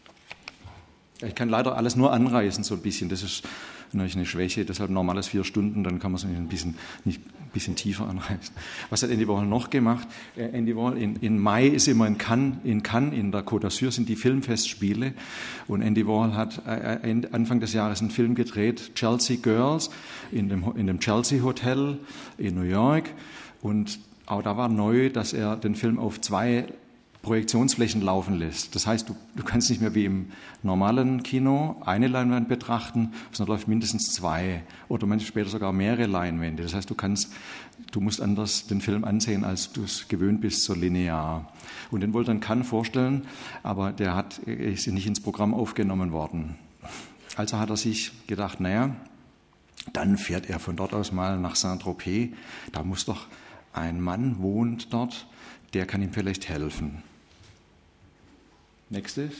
Ich kann leider alles nur anreißen so ein bisschen, das ist natürlich eine Schwäche, deshalb normales 4 Stunden, dann kann man es ein bisschen tiefer anreißen. Was hat Andy Warhol noch gemacht? Andy Warhol in Mai ist immer in Cannes, in der Côte d'Azur sind die Filmfestspiele, und Andy Warhol hat Anfang des Jahres einen Film gedreht, Chelsea Girls, in dem Chelsea Hotel in New York, und auch da war neu, dass er den Film auf 2 Projektionsflächen laufen lässt. Das heißt, du kannst nicht mehr wie im normalen Kino eine Leinwand betrachten, sondern läuft mindestens 2 oder manchmal später sogar mehrere Leinwände. Das heißt, du musst anders den Film ansehen, als du es gewöhnt bist, so linear. Und den wollte dann Cannes vorstellen, aber er ist nicht ins Programm aufgenommen worden. Also hat er sich gedacht, naja, dann fährt er von dort aus mal nach Saint-Tropez. Da muss doch ein Mann wohnt dort, der kann ihm vielleicht helfen. Nächstes.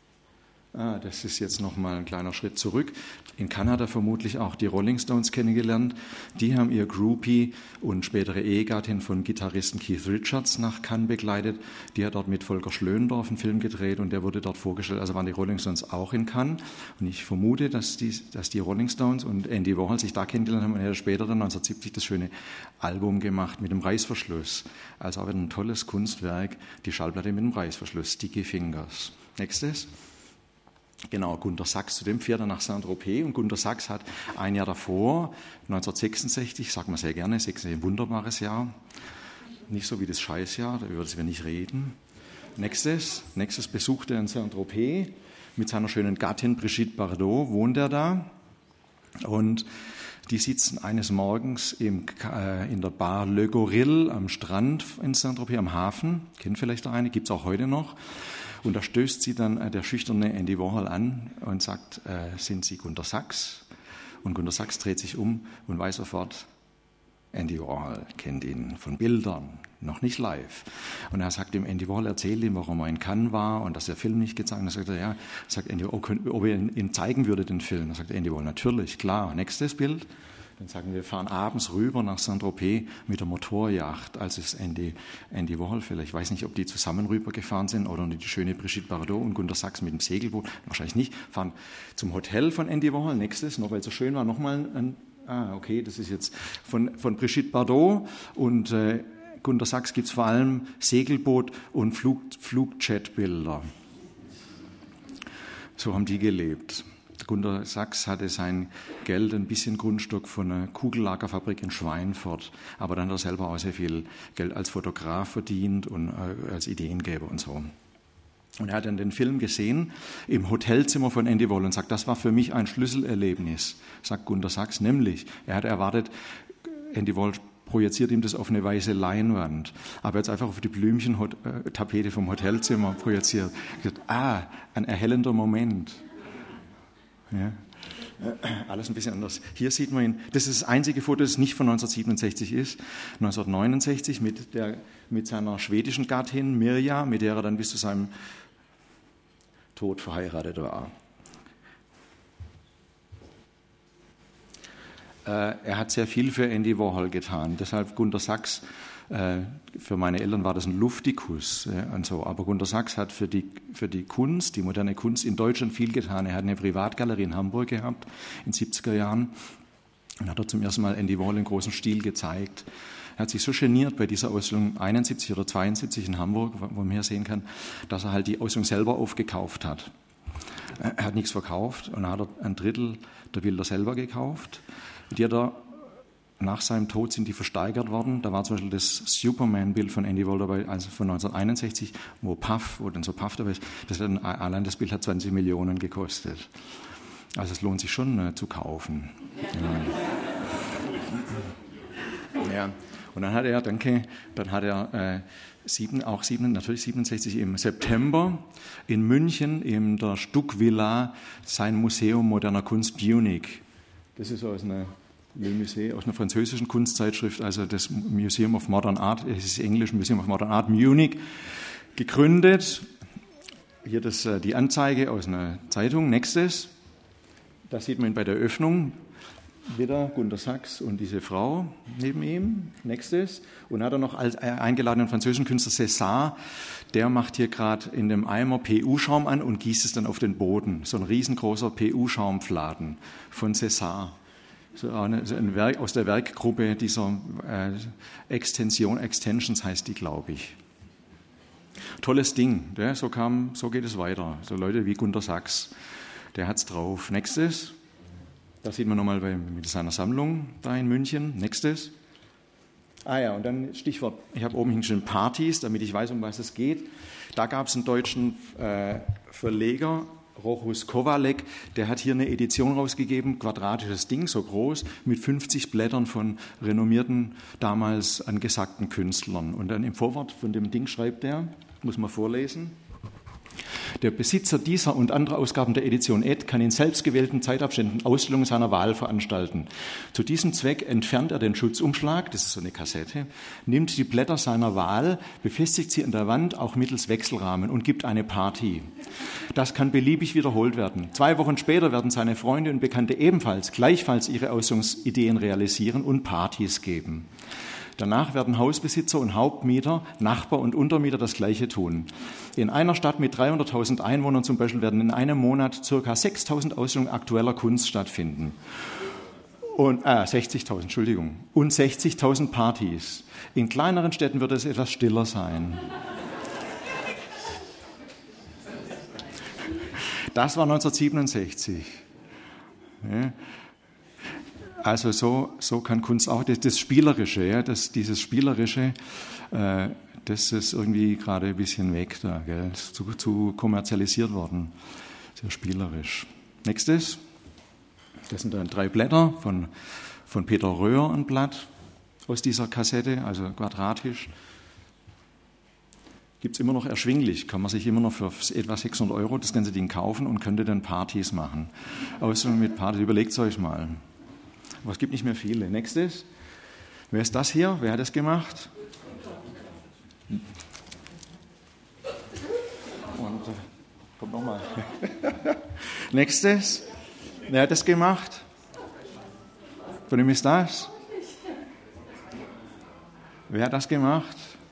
Das ist jetzt nochmal ein kleiner Schritt zurück. In Cannes hat er vermutlich auch die Rolling Stones kennengelernt. Die haben ihr Groupie und spätere Ehegattin von Gitarristen Keith Richards nach Cannes begleitet. Die hat dort mit Volker Schlöndorff einen Film gedreht und der wurde dort vorgestellt. Also waren die Rolling Stones auch in Cannes. Und ich vermute, dass die Rolling Stones und Andy Warhol sich da kennengelernt haben, und er hat später dann 1970 das schöne Album gemacht mit dem Reißverschluss. Also auch ein tolles Kunstwerk, die Schallplatte mit dem Reißverschluss, Sticky Fingers. Nächstes. Genau, Gunter Sachs, zu dem fährt er nach Saint-Tropez, und Gunter Sachs hat ein Jahr davor, 1966, sagt man sehr gerne, 66, ein wunderbares Jahr, nicht so wie das Scheißjahr, über das wir nicht reden. Nächstes besucht er in Saint-Tropez mit seiner schönen Gattin Brigitte Bardot, wohnt er da, und die sitzen eines Morgens in der Bar Le Gorille am Strand in Saint-Tropez, am Hafen, kennt vielleicht der eine, gibt es auch heute noch. Und da stößt sie dann der schüchterne Andy Warhol an und sagt, sind Sie Gunter Sachs? Und Gunter Sachs dreht sich um und weiß sofort, Andy Warhol kennt ihn von Bildern, noch nicht live. Und er sagt ihm, Andy Warhol erzählt ihm, warum er in Cannes war und dass der Film nicht gezeigt hat. Sagt er, ja, sagt Andy, ob er ihn zeigen würde, den Film. Da sagt Andy Warhol, natürlich, klar. Nächstes Bild. Dann sagen wir fahren abends rüber nach Saint-Tropez mit der Motorjacht. Also ist Andy Warhol vielleicht, ich weiß nicht, ob die zusammen rübergefahren sind oder die schöne Brigitte Bardot und Gunter Sachs mit dem Segelboot. Wahrscheinlich nicht. Fahren zum Hotel von Andy Warhol. Nächstes, noch weil es so schön war, nochmal okay, das ist jetzt von Brigitte Bardot und Gunter Sachs gibt es vor allem Segelboot und Flugjetbilder. So haben die gelebt. Gunter Sachs hatte sein Geld, ein bisschen Grundstück von einer Kugellagerfabrik in Schweinfurt, aber dann hat er selber auch sehr viel Geld als Fotograf verdient und als Ideengeber und so. Und er hat dann den Film gesehen im Hotelzimmer von Andy Warhol und sagt, das war für mich ein Schlüsselerlebnis, sagt Gunter Sachs, nämlich, er hat erwartet, Andy Warhol projiziert ihm das auf eine weiße Leinwand, aber er hat es einfach auf die Blümchentapete vom Hotelzimmer projiziert. Er hat gesagt, ein erhellender Moment. Ja. Alles ein bisschen anders. Hier sieht man ihn, das ist das einzige Foto, das nicht von 1967 ist, 1969 mit seiner schwedischen Gattin Mirja, mit der er dann bis zu seinem Tod verheiratet war. er hat sehr viel für Andy Warhol getan. Deshalb Gunter Sachs, für meine Eltern war das ein Luftikus und so. Aber Gunter Sachs hat für die Kunst, die moderne Kunst in Deutschland viel getan. Er hat eine Privatgalerie in Hamburg gehabt in den 70er Jahren und hat dort zum ersten Mal Andy Warhol in großem Stil gezeigt. Er hat sich so geniert bei dieser Ausstellung 71 oder 72 in Hamburg, wo man hier sehen kann, dass er halt die Ausstellung selber aufgekauft hat. Er hat nichts verkauft und hat ein Drittel der Bilder selber gekauft. Die hat er, nach seinem Tod sind die versteigert worden. Da war zum Beispiel das Superman-Bild von Andy Warhol dabei, also von 1961, wo dann so Puff dabei ist. Allein das Bild hat 20 Millionen gekostet. Also es lohnt sich schon zu kaufen. Ja. Und dann hat er, natürlich 67 im September in München in der Stuck-Villa sein Museum moderner Kunst Munich. Das ist aus einer französischen Kunstzeitschrift, also das Museum of Modern Art, es ist Englisch, Museum of Modern Art Munich, gegründet. Hier die Anzeige aus einer Zeitung. Nächstes, da sieht man ihn bei der Öffnung. Wieder Gunter Sachs und diese Frau neben ihm. Nächstes. Und hat er noch als eingeladenen französischen Künstler César, der macht hier gerade in dem Eimer PU-Schaum an und gießt es dann auf den Boden. So ein riesengroßer PU-Schaumfladen von César. So ein Werk aus der Werkgruppe dieser Extensions heißt die, glaube ich. Tolles Ding. Ja, so geht es weiter. So Leute wie Gunter Sachs, der hat's drauf. Nächstes. Da sieht man nochmal mit seiner Sammlung da in München. Nächstes. Und dann Stichwort, ich habe oben hingeschrieben Partys, damit ich weiß, um was es geht. Da gab es einen deutschen Verleger, Rochus Kowalek, der hat hier eine Edition rausgegeben, quadratisches Ding, so groß, mit 50 Blättern von renommierten, damals angesagten Künstlern. Und dann im Vorwort von dem Ding schreibt er, muss man vorlesen: Der Besitzer dieser und anderer Ausgaben der Edition Ed kann in selbstgewählten Zeitabständen Ausstellungen seiner Wahl veranstalten. Zu diesem Zweck entfernt er den Schutzumschlag, das ist so eine Kassette, nimmt die Blätter seiner Wahl, befestigt sie an der Wand, auch mittels Wechselrahmen, und gibt eine Party. Das kann beliebig wiederholt werden. 2 Wochen später werden seine Freunde und Bekannte gleichfalls ihre Ausstellungsideen realisieren und Partys geben. Danach werden Hausbesitzer und Hauptmieter, Nachbar und Untermieter das Gleiche tun. In einer Stadt mit 300.000 Einwohnern zum Beispiel werden in einem Monat ca. 6.000 Ausstellungen aktueller Kunst stattfinden. Und 60.000, Entschuldigung. Und 60.000 Partys. In kleineren Städten wird es etwas stiller sein. Das war 1967. Ja. Also so kann Kunst auch, das Spielerische, ja, dieses Spielerische, das ist irgendwie gerade ein bisschen weg da, gell? Zu kommerzialisiert worden, sehr spielerisch. Nächstes, das sind dann 3 Blätter von Peter Röhr, ein Blatt aus dieser Kassette, also quadratisch. Gibt es immer noch erschwinglich, kann man sich immer noch für etwa 600 € das ganze Ding kaufen und könnte dann Partys machen. Ausstellung mit Partys, überlegt es euch mal. Aber es gibt nicht mehr viele. Nächstes. Wer ist das hier? Wer hat das gemacht? Und kommt nochmal. Nächstes. Wer hat das gemacht? Von wem ist das? Wer hat das gemacht?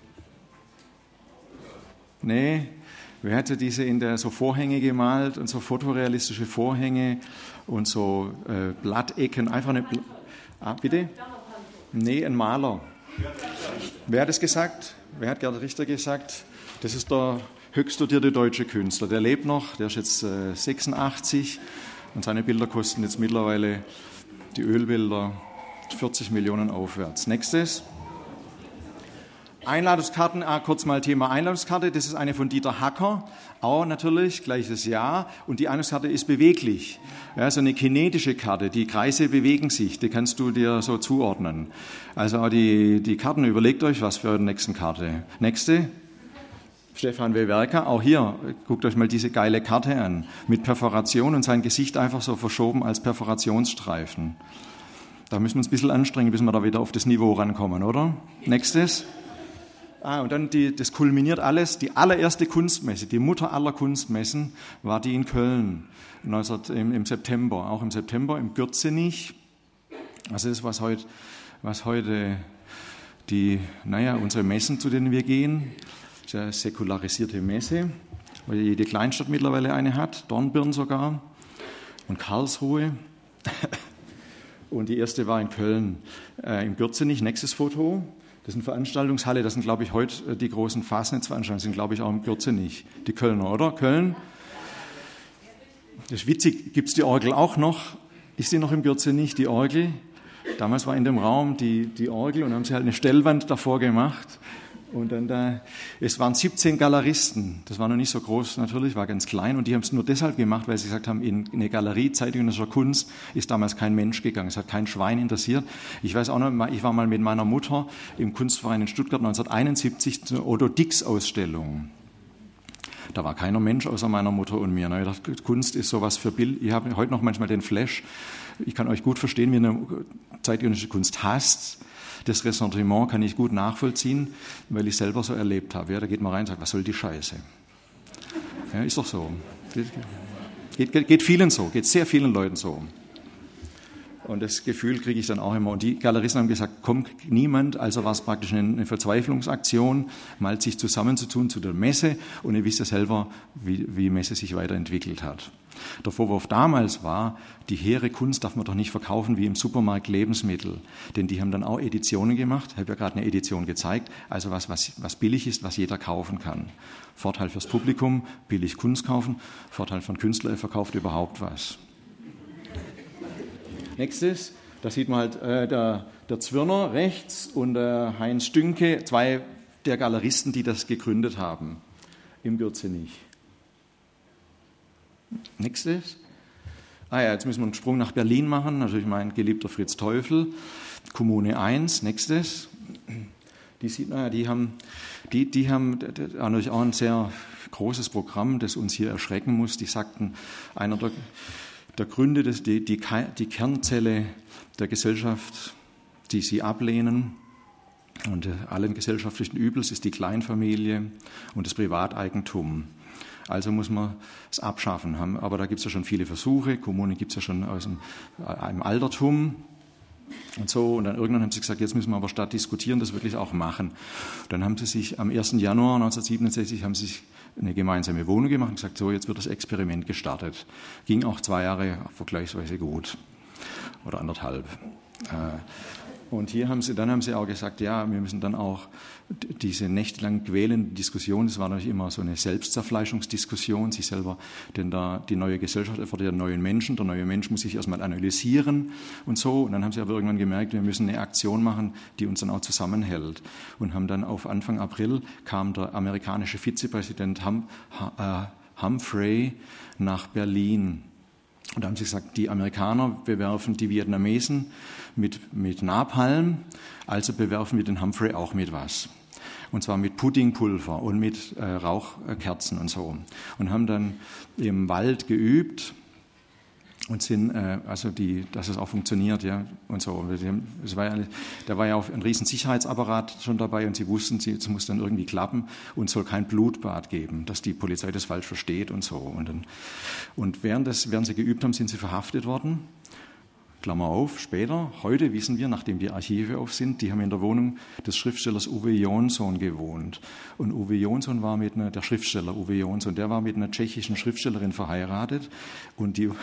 Nee. Wer hatte diese so Vorhänge gemalt und so fotorealistische Vorhänge und so Blattecken? Einfach eine. Bitte? Nee, ein Maler. Wer hat es gesagt? Wer hat Gerd Richter gesagt? Das ist der höchst dotierte deutsche Künstler. Der lebt noch, der ist jetzt 86 und seine Bilder kosten jetzt mittlerweile, die Ölbilder, 40 Millionen aufwärts. Nächstes. Einladungskarten, kurz mal Thema Einladungskarte, das ist eine von Dieter Hacker, auch natürlich, gleiches Jahr, und die Einladungskarte ist beweglich, ja, so eine kinetische Karte, die Kreise bewegen sich, die kannst du dir so zuordnen. Also auch die Karten, überlegt euch was für eure nächsten Karte. Nächste, Stefan W. Werker, auch hier, guckt euch mal diese geile Karte an, mit Perforation und sein Gesicht einfach so verschoben als Perforationsstreifen. Da müssen wir uns ein bisschen anstrengen, bis wir da wieder auf das Niveau rankommen, oder? Nächstes. Und dann das kulminiert alles, die allererste Kunstmesse, die Mutter aller Kunstmessen, war die in Köln im September, auch im September im Gürzenich. Also das, was heute unsere Messen, zu denen wir gehen, ist eine säkularisierte Messe, weil jede Kleinstadt mittlerweile eine hat, Dornbirn sogar und Karlsruhe. Und die erste war in Köln, im Gürzenich, nächstes Foto. Das ist eine Veranstaltungshalle, das sind, glaube ich, heute die großen Fasnetsveranstaltungen, sind, glaube ich, auch im Gürzenich. Die Kölner, oder? Köln? Das ist witzig, gibt es die Orgel auch noch? Ist sie noch im Gürzenich, die Orgel? Damals war in dem Raum die Orgel und haben sie halt eine Stellwand davor gemacht. Und dann es waren 17 Galeristen, das war noch nicht so groß natürlich, war ganz klein, und die haben es nur deshalb gemacht, weil sie gesagt haben, in eine Galerie zeitgenössischer Kunst ist damals kein Mensch gegangen, es hat kein Schwein interessiert. Ich weiß auch noch, ich war mal mit meiner Mutter im Kunstverein in Stuttgart 1971 zur Otto Dix Ausstellung. Da war keiner Mensch außer meiner Mutter und mir. Ich dachte, Kunst ist sowas für Bild. Ich habe heute noch manchmal den Flash. Ich kann euch gut verstehen, wie eine zeitgenössische Kunst hasst. Das Ressentiment kann ich gut nachvollziehen, weil ich selber so erlebt habe. Ja, da geht man rein und sagt, was soll die Scheiße? Ja, ist doch so. Geht vielen so, geht sehr vielen Leuten so. Und das Gefühl kriege ich dann auch immer. Und die Galeristen haben gesagt, kommt niemand. Also war es praktisch eine Verzweiflungsaktion, mal sich zusammenzutun zu der Messe. Und ihr wisst ja selber, wie Messe sich weiterentwickelt hat. Der Vorwurf damals war, die hehre Kunst darf man doch nicht verkaufen wie im Supermarkt Lebensmittel. Denn die haben dann auch Editionen gemacht. Ich habe ja gerade eine Edition gezeigt. Also was billig ist, was jeder kaufen kann. Vorteil fürs Publikum, billig Kunst kaufen. Vorteil für einen Künstler, er verkauft überhaupt was. Nächstes, da sieht man halt der Zwirner rechts und der Heinz Stünke, zwei der Galeristen, die das gegründet haben im Gürzenich. Nächstes. Jetzt müssen wir einen Sprung nach Berlin machen. Natürlich mein geliebter Fritz Teufel, Kommune 1. Nächstes. Die haben natürlich auch ein sehr großes Programm, das uns hier erschrecken muss. Die sagten, einer der Gründe, die Kernzelle der Gesellschaft, die sie ablehnen und allen gesellschaftlichen Übels, ist die Kleinfamilie und das Privateigentum. Also muss man es abschaffen. Aber da gibt es ja schon viele Versuche. Kommunen gibt es ja schon aus einem Altertum und so. Und dann irgendwann haben sie gesagt, jetzt müssen wir aber statt diskutieren das wirklich auch machen. Dann haben sie sich am 1. Januar 1967 haben sie sich eine gemeinsame Wohnung gemacht und gesagt, so, jetzt wird das Experiment gestartet. Ging auch 2 Jahre vergleichsweise gut oder 1,5. Und dann haben sie auch gesagt, ja, wir müssen dann auch diese nächtelang quälende Diskussion, das war natürlich immer so eine Selbstzerfleischungsdiskussion, sich selber, denn die neue Gesellschaft erfordert ja einen neuen Menschen, der neue Mensch muss sich erstmal analysieren und so. Und dann haben sie aber irgendwann gemerkt, wir müssen eine Aktion machen, die uns dann auch zusammenhält. Und haben dann auf Anfang April kam der amerikanische Vizepräsident Humphrey nach Berlin. Und da haben sie gesagt, die Amerikaner bewerfen die Vietnamesen mit Napalm, also bewerfen wir den Humphrey auch mit was. Und zwar mit Puddingpulver und mit Rauchkerzen und so. Und haben dann im Wald geübt und sind, dass es auch funktioniert, ja, und so. Da war ja auch ein riesen Sicherheitsapparat schon dabei und sie wussten, es muss dann irgendwie klappen und soll kein Blutbad geben, dass die Polizei das falsch versteht und so. Und während sie geübt haben, sind sie verhaftet worden. Klammer auf, später, heute wissen wir, nachdem die Archive auf sind, die haben in der Wohnung des Schriftstellers Uwe Jonsson gewohnt. Und Uwe Jonsson war der Schriftsteller Uwe Jonsson, der war mit einer tschechischen Schriftstellerin verheiratet und die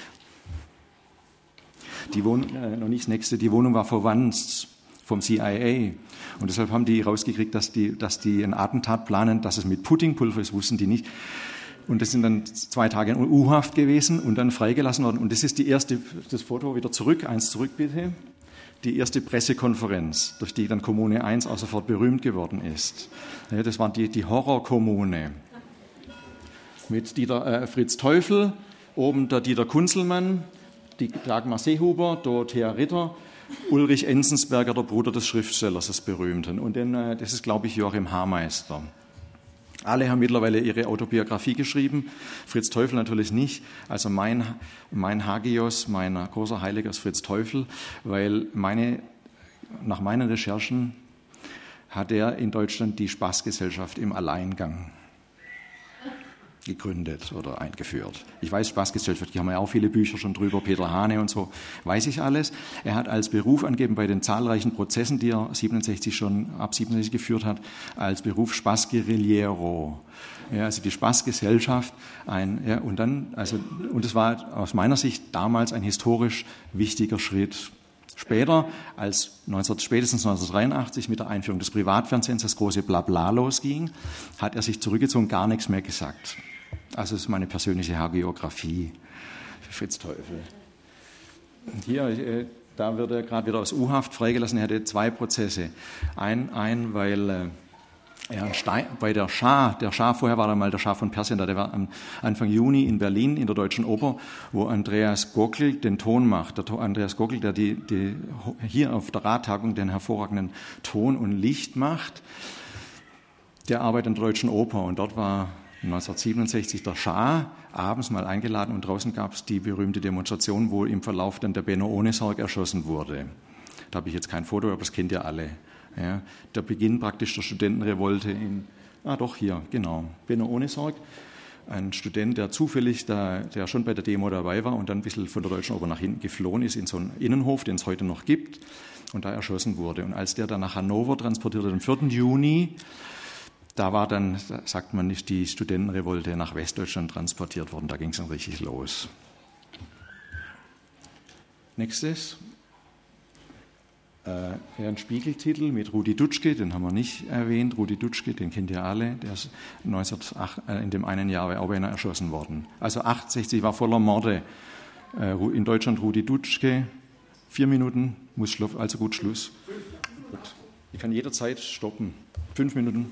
Wohnung war verwandt vom CIA. Und deshalb haben die rausgekriegt, dass die ein Attentat planen, dass es mit Puddingpulver ist, wussten die nicht. Und das sind dann 2 Tage in U-Haft gewesen und dann freigelassen worden. Und das ist das Foto wieder zurück, eins zurück bitte. Die erste Pressekonferenz, durch die dann Kommune 1 auch sofort berühmt geworden ist. Ja, das war die Horrorkommune. Mit Fritz Teufel, oben der Dieter Kunzelmann, die Dagmar Seehuber, Dorothea Ritter, Ulrich Enzensberger, der Bruder des Schriftstellers, des Berühmten. Und dann, das ist, glaube ich, Joachim Haarmeister. Alle haben mittlerweile ihre Autobiografie geschrieben, Fritz Teufel natürlich nicht. Also mein Hagios, mein großer Heiliger ist Fritz Teufel, weil nach meinen Recherchen hat er in Deutschland die Spaßgesellschaft im Alleingang. gegründet oder eingeführt. Ich weiß, Spaßgesellschaft, die haben ja auch viele Bücher schon drüber, Peter Hane und so, weiß ich alles. Er hat als Beruf angegeben bei den zahlreichen Prozessen, die er ab 67 geführt hat, als Beruf Spaßguerillero. Ja, also die Spaßgesellschaft, und es war aus meiner Sicht damals ein historisch wichtiger Schritt. Später, spätestens 1983 mit der Einführung des Privatfernsehens das große Blabla losging, hat er sich zurückgezogen, gar nichts mehr gesagt. Also das ist meine persönliche Hagiografie für Fritz Teufel. Und hier, da wird er gerade wieder aus U-Haft freigelassen. Er hatte 2 Prozesse. Weil bei der Schah vorher war er mal der Schah von Persien, der war am Anfang Juni in Berlin in der Deutschen Oper, wo Andreas Gockel den Ton macht. Der Andreas Gockel, der hier auf der Rattagung den hervorragenden Ton und Licht macht, der arbeitet in der Deutschen Oper und dort war 1967 der Schah abends mal eingeladen und draußen gab es die berühmte Demonstration, wo im Verlauf dann der Benno Ohnesorg erschossen wurde. Da habe ich jetzt kein Foto, aber das kennt ihr alle. Ja, der Beginn praktisch der Studentenrevolte Benno Ohnesorg, ein Student, der zufällig, der schon bei der Demo dabei war und dann ein bisschen von der Deutschen Oper nach hinten geflohen ist in so einen Innenhof, den es heute noch gibt, und da erschossen wurde. Und als der dann nach Hannover transportierte, am 4. Juni, da war dann, sagt man nicht, die Studentenrevolte nach Westdeutschland transportiert worden. Da ging es dann richtig los. Nächstes. Ein Spiegeltitel mit Rudi Dutschke, den haben wir nicht erwähnt. Rudi Dutschke, den kennt ihr alle. Der ist 1908, in dem einen Jahr auch beinahe erschossen worden. Also 68 war voller Morde. In Deutschland Rudi Dutschke. 4 Minuten, also gut, Schluss. Ich kann jederzeit stoppen. 5 Minuten.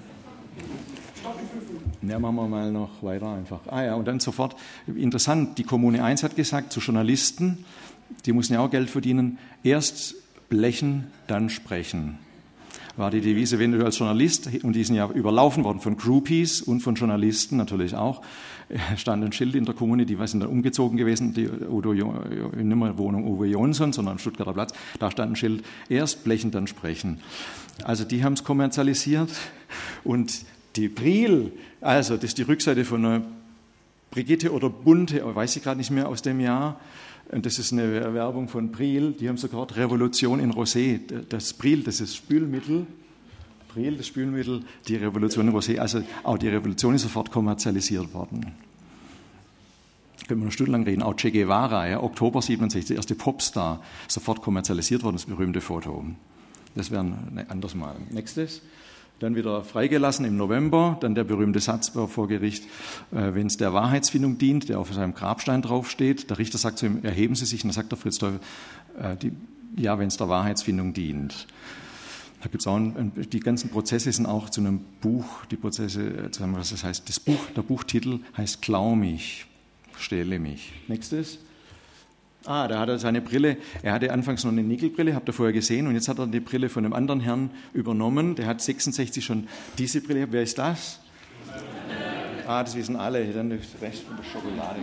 Ja, machen wir mal noch weiter einfach. Und dann sofort, interessant, die Kommune 1 hat gesagt zu Journalisten, die mussten ja auch Geld verdienen, erst blechen, dann sprechen. War die Devise, wenn du als Journalist, und die sind ja überlaufen worden von Groupies und von Journalisten natürlich auch, stand ein Schild in der Kommune, die sind dann umgezogen gewesen, die nicht mehr Wohnung Uwe Jonsson, sondern am Stuttgarter Platz, da stand ein Schild, erst blechen, dann sprechen. Also die haben es kommerzialisiert und die Priel, also das ist die Rückseite von einer Brigitte oder Bunte, weiß ich gerade nicht mehr, aus dem Jahr. Und das ist eine Werbung von Priel. Die haben sogar Revolution in Rosé. Das Priel, das ist Spülmittel. Priel, das Spülmittel, die Revolution in Rosé. Also auch die Revolution ist sofort kommerzialisiert worden. Können wir noch stundenlang reden. Auch Che Guevara, ja, Oktober 67, der erste Popstar, sofort kommerzialisiert worden, das berühmte Foto. Das wäre ein anderes Mal. Nächstes. Dann wieder freigelassen im November, dann der berühmte Satz vor Gericht, wenn es der Wahrheitsfindung dient, der auf seinem Grabstein draufsteht. Der Richter sagt zu ihm, erheben Sie sich, und dann sagt der Fritz Teufel, wenn es der Wahrheitsfindung dient. Da gibt es auch, die ganzen Prozesse sind auch zu einem Buch, die Prozesse, was das heißt, der Buchtitel heißt Klau mich, stehle mich. Nächstes. Da hat er seine Brille, er hatte anfangs noch eine Nickelbrille, habt ihr vorher gesehen, und jetzt hat er die Brille von einem anderen Herrn übernommen, der hat 66 schon diese Brille. Wer ist das? Das wissen alle, dann der Rest von der Schokolade.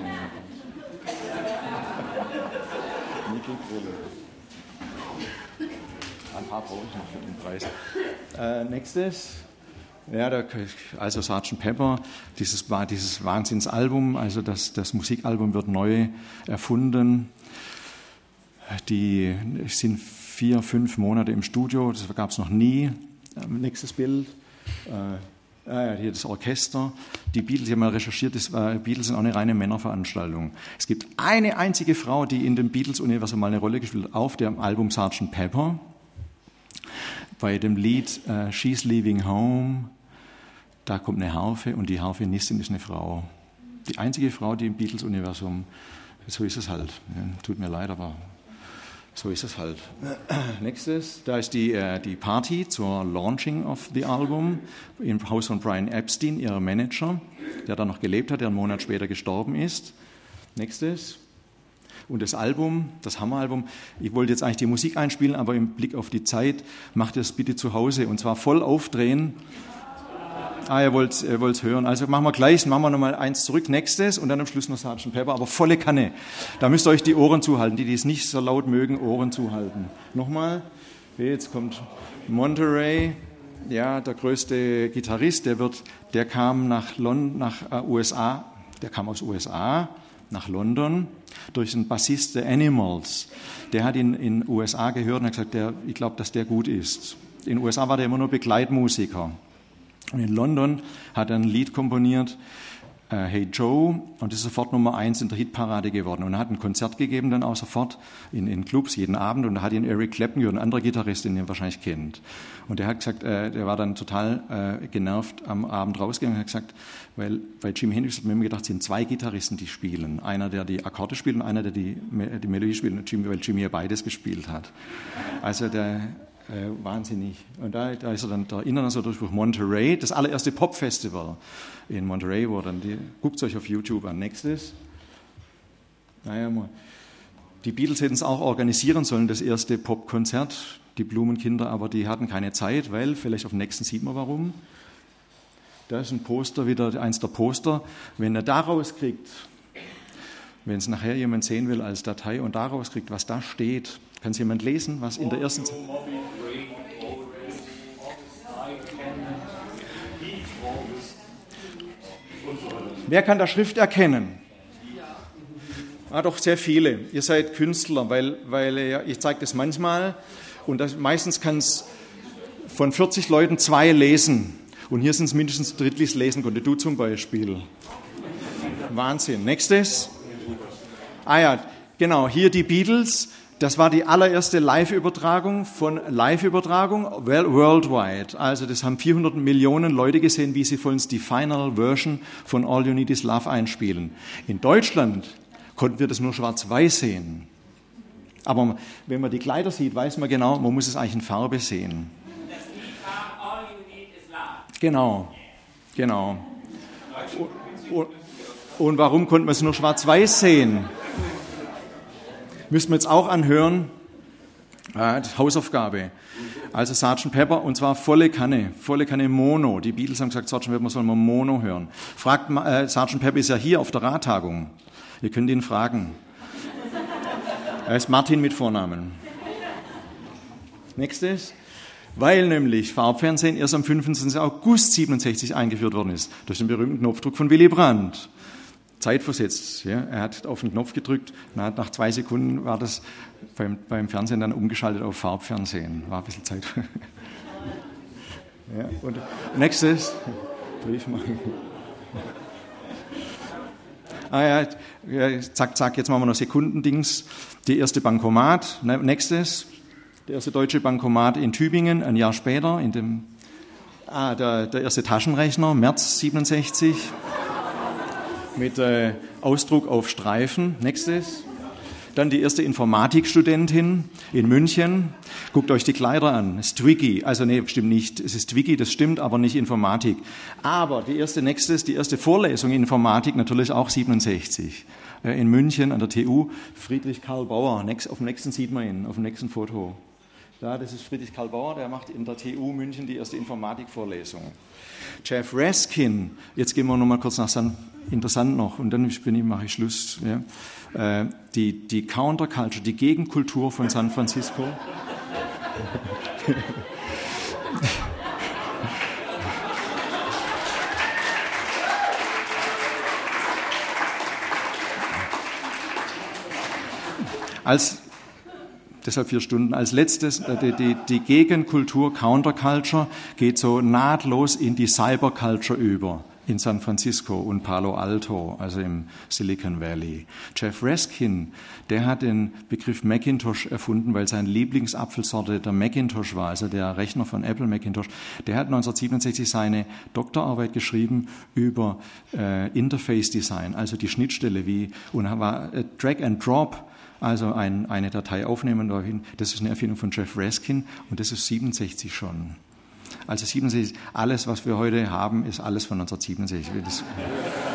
Nickelbrille. Ein paar brauche ich noch für den Preis. Nächstes. Ja, also Sgt. Pepper, dieses Wahnsinnsalbum, also das Musikalbum wird neu erfunden. Die sind 4-5 Monate im Studio, das gab es noch nie. Nächstes Bild. Hier das Orchester. Die Beatles, ich habe mal recherchiert, Beatles sind auch eine reine Männerveranstaltung. Es gibt eine einzige Frau, die in dem Beatles-Universum mal eine Rolle gespielt hat, auf dem Album Sgt. Pepper. Bei dem Lied She's Leaving Home, da kommt eine Harfe und die Harfenistin ist eine Frau. Die einzige Frau, die im Beatles-Universum, so ist es halt. Ja, tut mir leid, aber so ist es halt. Nächstes, da ist die Party zur Launching of the Album im Haus von Brian Epstein, ihr Manager, der da noch gelebt hat, der einen Monat später gestorben ist. Nächstes. Und das Album, das Hammeralbum, ich wollte jetzt eigentlich die Musik einspielen, aber im Blick auf die Zeit, macht das bitte zu Hause und zwar voll aufdrehen. Ihr wollt es hören. Also machen wir nochmal eins zurück, nächstes und dann am Schluss noch Sgt. Pepper, aber volle Kanne. Da müsst ihr euch die Ohren zuhalten, die es nicht so laut mögen, Ohren zuhalten. Nochmal, jetzt kommt Monterey, der größte Gitarrist, der kam aus USA nach London durch einen Bassist der Animals. Der hat ihn in den USA gehört und hat gesagt, ich glaube, dass der gut ist. In den USA war der immer nur Begleitmusiker. Und in London hat er ein Lied komponiert, Hey Joe, und das ist sofort Nummer 1 in der Hitparade geworden. Und er hat ein Konzert gegeben dann auch sofort in Clubs jeden Abend, und da hat ihn Eric Clapton gehört, ein anderer Gitarrist, den ihr wahrscheinlich kennt. Und der hat gesagt, der war dann total genervt am Abend rausgegangen und hat gesagt, weil bei Jimi Hendrix hat man immer gedacht, es sind 2 Gitarristen, die spielen. Einer, der die Akkorde spielt, und einer, der die Melodie spielt, weil Jimi ja beides gespielt hat. Also wahnsinnig. Und da ist er dann der internationale Durchbruch Monterey, das allererste Popfestival in Monterey, wo dann guckt es euch auf YouTube an. Nächstes. Die Beatles hätten es auch organisieren sollen, das erste Popkonzert, die Blumenkinder, aber die hatten keine Zeit, weil, vielleicht auf dem nächsten sieht man warum. Da ist ein Poster, wieder eins der Poster. Wenn er da rauskriegt, wenn es nachher jemand sehen will als Datei und da rauskriegt, was da steht, kann es jemand lesen, was in der ersten... Wer kann da Schrift erkennen? Doch, sehr viele. Ihr seid Künstler, weil ich zeige das manchmal und meistens kann es von 40 Leuten 2 lesen. Und hier sind es mindestens Drittlis lesen konnte. Du zum Beispiel. Wahnsinn. Nächstes. Genau, hier die Beatles. Das war die allererste Live-Übertragung worldwide. Also das haben 400 Millionen Leute gesehen, wie sie von uns die Final Version von All You Need Is Love einspielen. In Deutschland konnten wir das nur schwarz-weiß sehen. Aber wenn man die Kleider sieht, weiß man genau, man muss es eigentlich in Farbe sehen. Das Lied war All You Need Is Love. Genau. Und warum konnten wir es nur schwarz-weiß sehen? Müssen wir jetzt auch anhören, Hausaufgabe. Also Sgt. Pepper, und zwar volle Kanne Mono. Die Beatles haben gesagt, Sgt. Pepper soll man Mono hören. Sgt. Pepper ist ja hier auf der Rattagung. Ihr könnt ihn fragen. Er ist Martin mit Vornamen. Nächstes. Weil nämlich Farbfernsehen erst am 25. August 1967 eingeführt worden ist. Durch den berühmten Knopfdruck von Willy Brandt. Zeitversetzt. Ja. Er hat auf den Knopf gedrückt, nach 2 Sekunden war das beim Fernsehen dann umgeschaltet auf Farbfernsehen. War ein bisschen Zeit. Ja, und nächstes. Briefmarke. Zack, jetzt machen wir noch Sekundendings. Die erste Bankomat. Nächstes. Der erste deutsche Bankomat in Tübingen, ein Jahr später. Der erste Taschenrechner, März 67. Mit Ausdruck auf Streifen. Nächstes. Dann die erste Informatikstudentin in München. Guckt euch die Kleider an. Das ist Twiggy. Also nee, stimmt nicht. Es ist Twiggy, das stimmt, aber nicht Informatik. Aber die erste Vorlesung in Informatik natürlich auch 67. In München an der TU. Friedrich Karl Bauer. Auf dem nächsten sieht man ihn, auf dem nächsten Foto. Da, das ist Friedrich Karl Bauer, der macht in der TU München die erste Informatikvorlesung. Jeff Raskin, jetzt gehen wir noch mal kurz nach interessant noch, und dann mache ich Schluss. Ja. Die Counterculture, die Gegenkultur von San Francisco. Deshalb 4 Stunden. Als letztes, die Gegenkultur, Counterculture, geht so nahtlos in die Cyberculture über, in San Francisco und Palo Alto, also im Silicon Valley. Jeff Raskin, der hat den Begriff Macintosh erfunden, weil seine Lieblingsapfelsorte der Macintosh war, also der Rechner von Apple Macintosh. Der hat 1967 seine Doktorarbeit geschrieben über Interface Design, also die Schnittstelle, und war Drag and Drop. Also eine Datei aufnehmen, das ist eine Erfindung von Jeff Raskin, und das ist 67 schon. Also 67, alles, was wir heute haben, ist alles von 1967.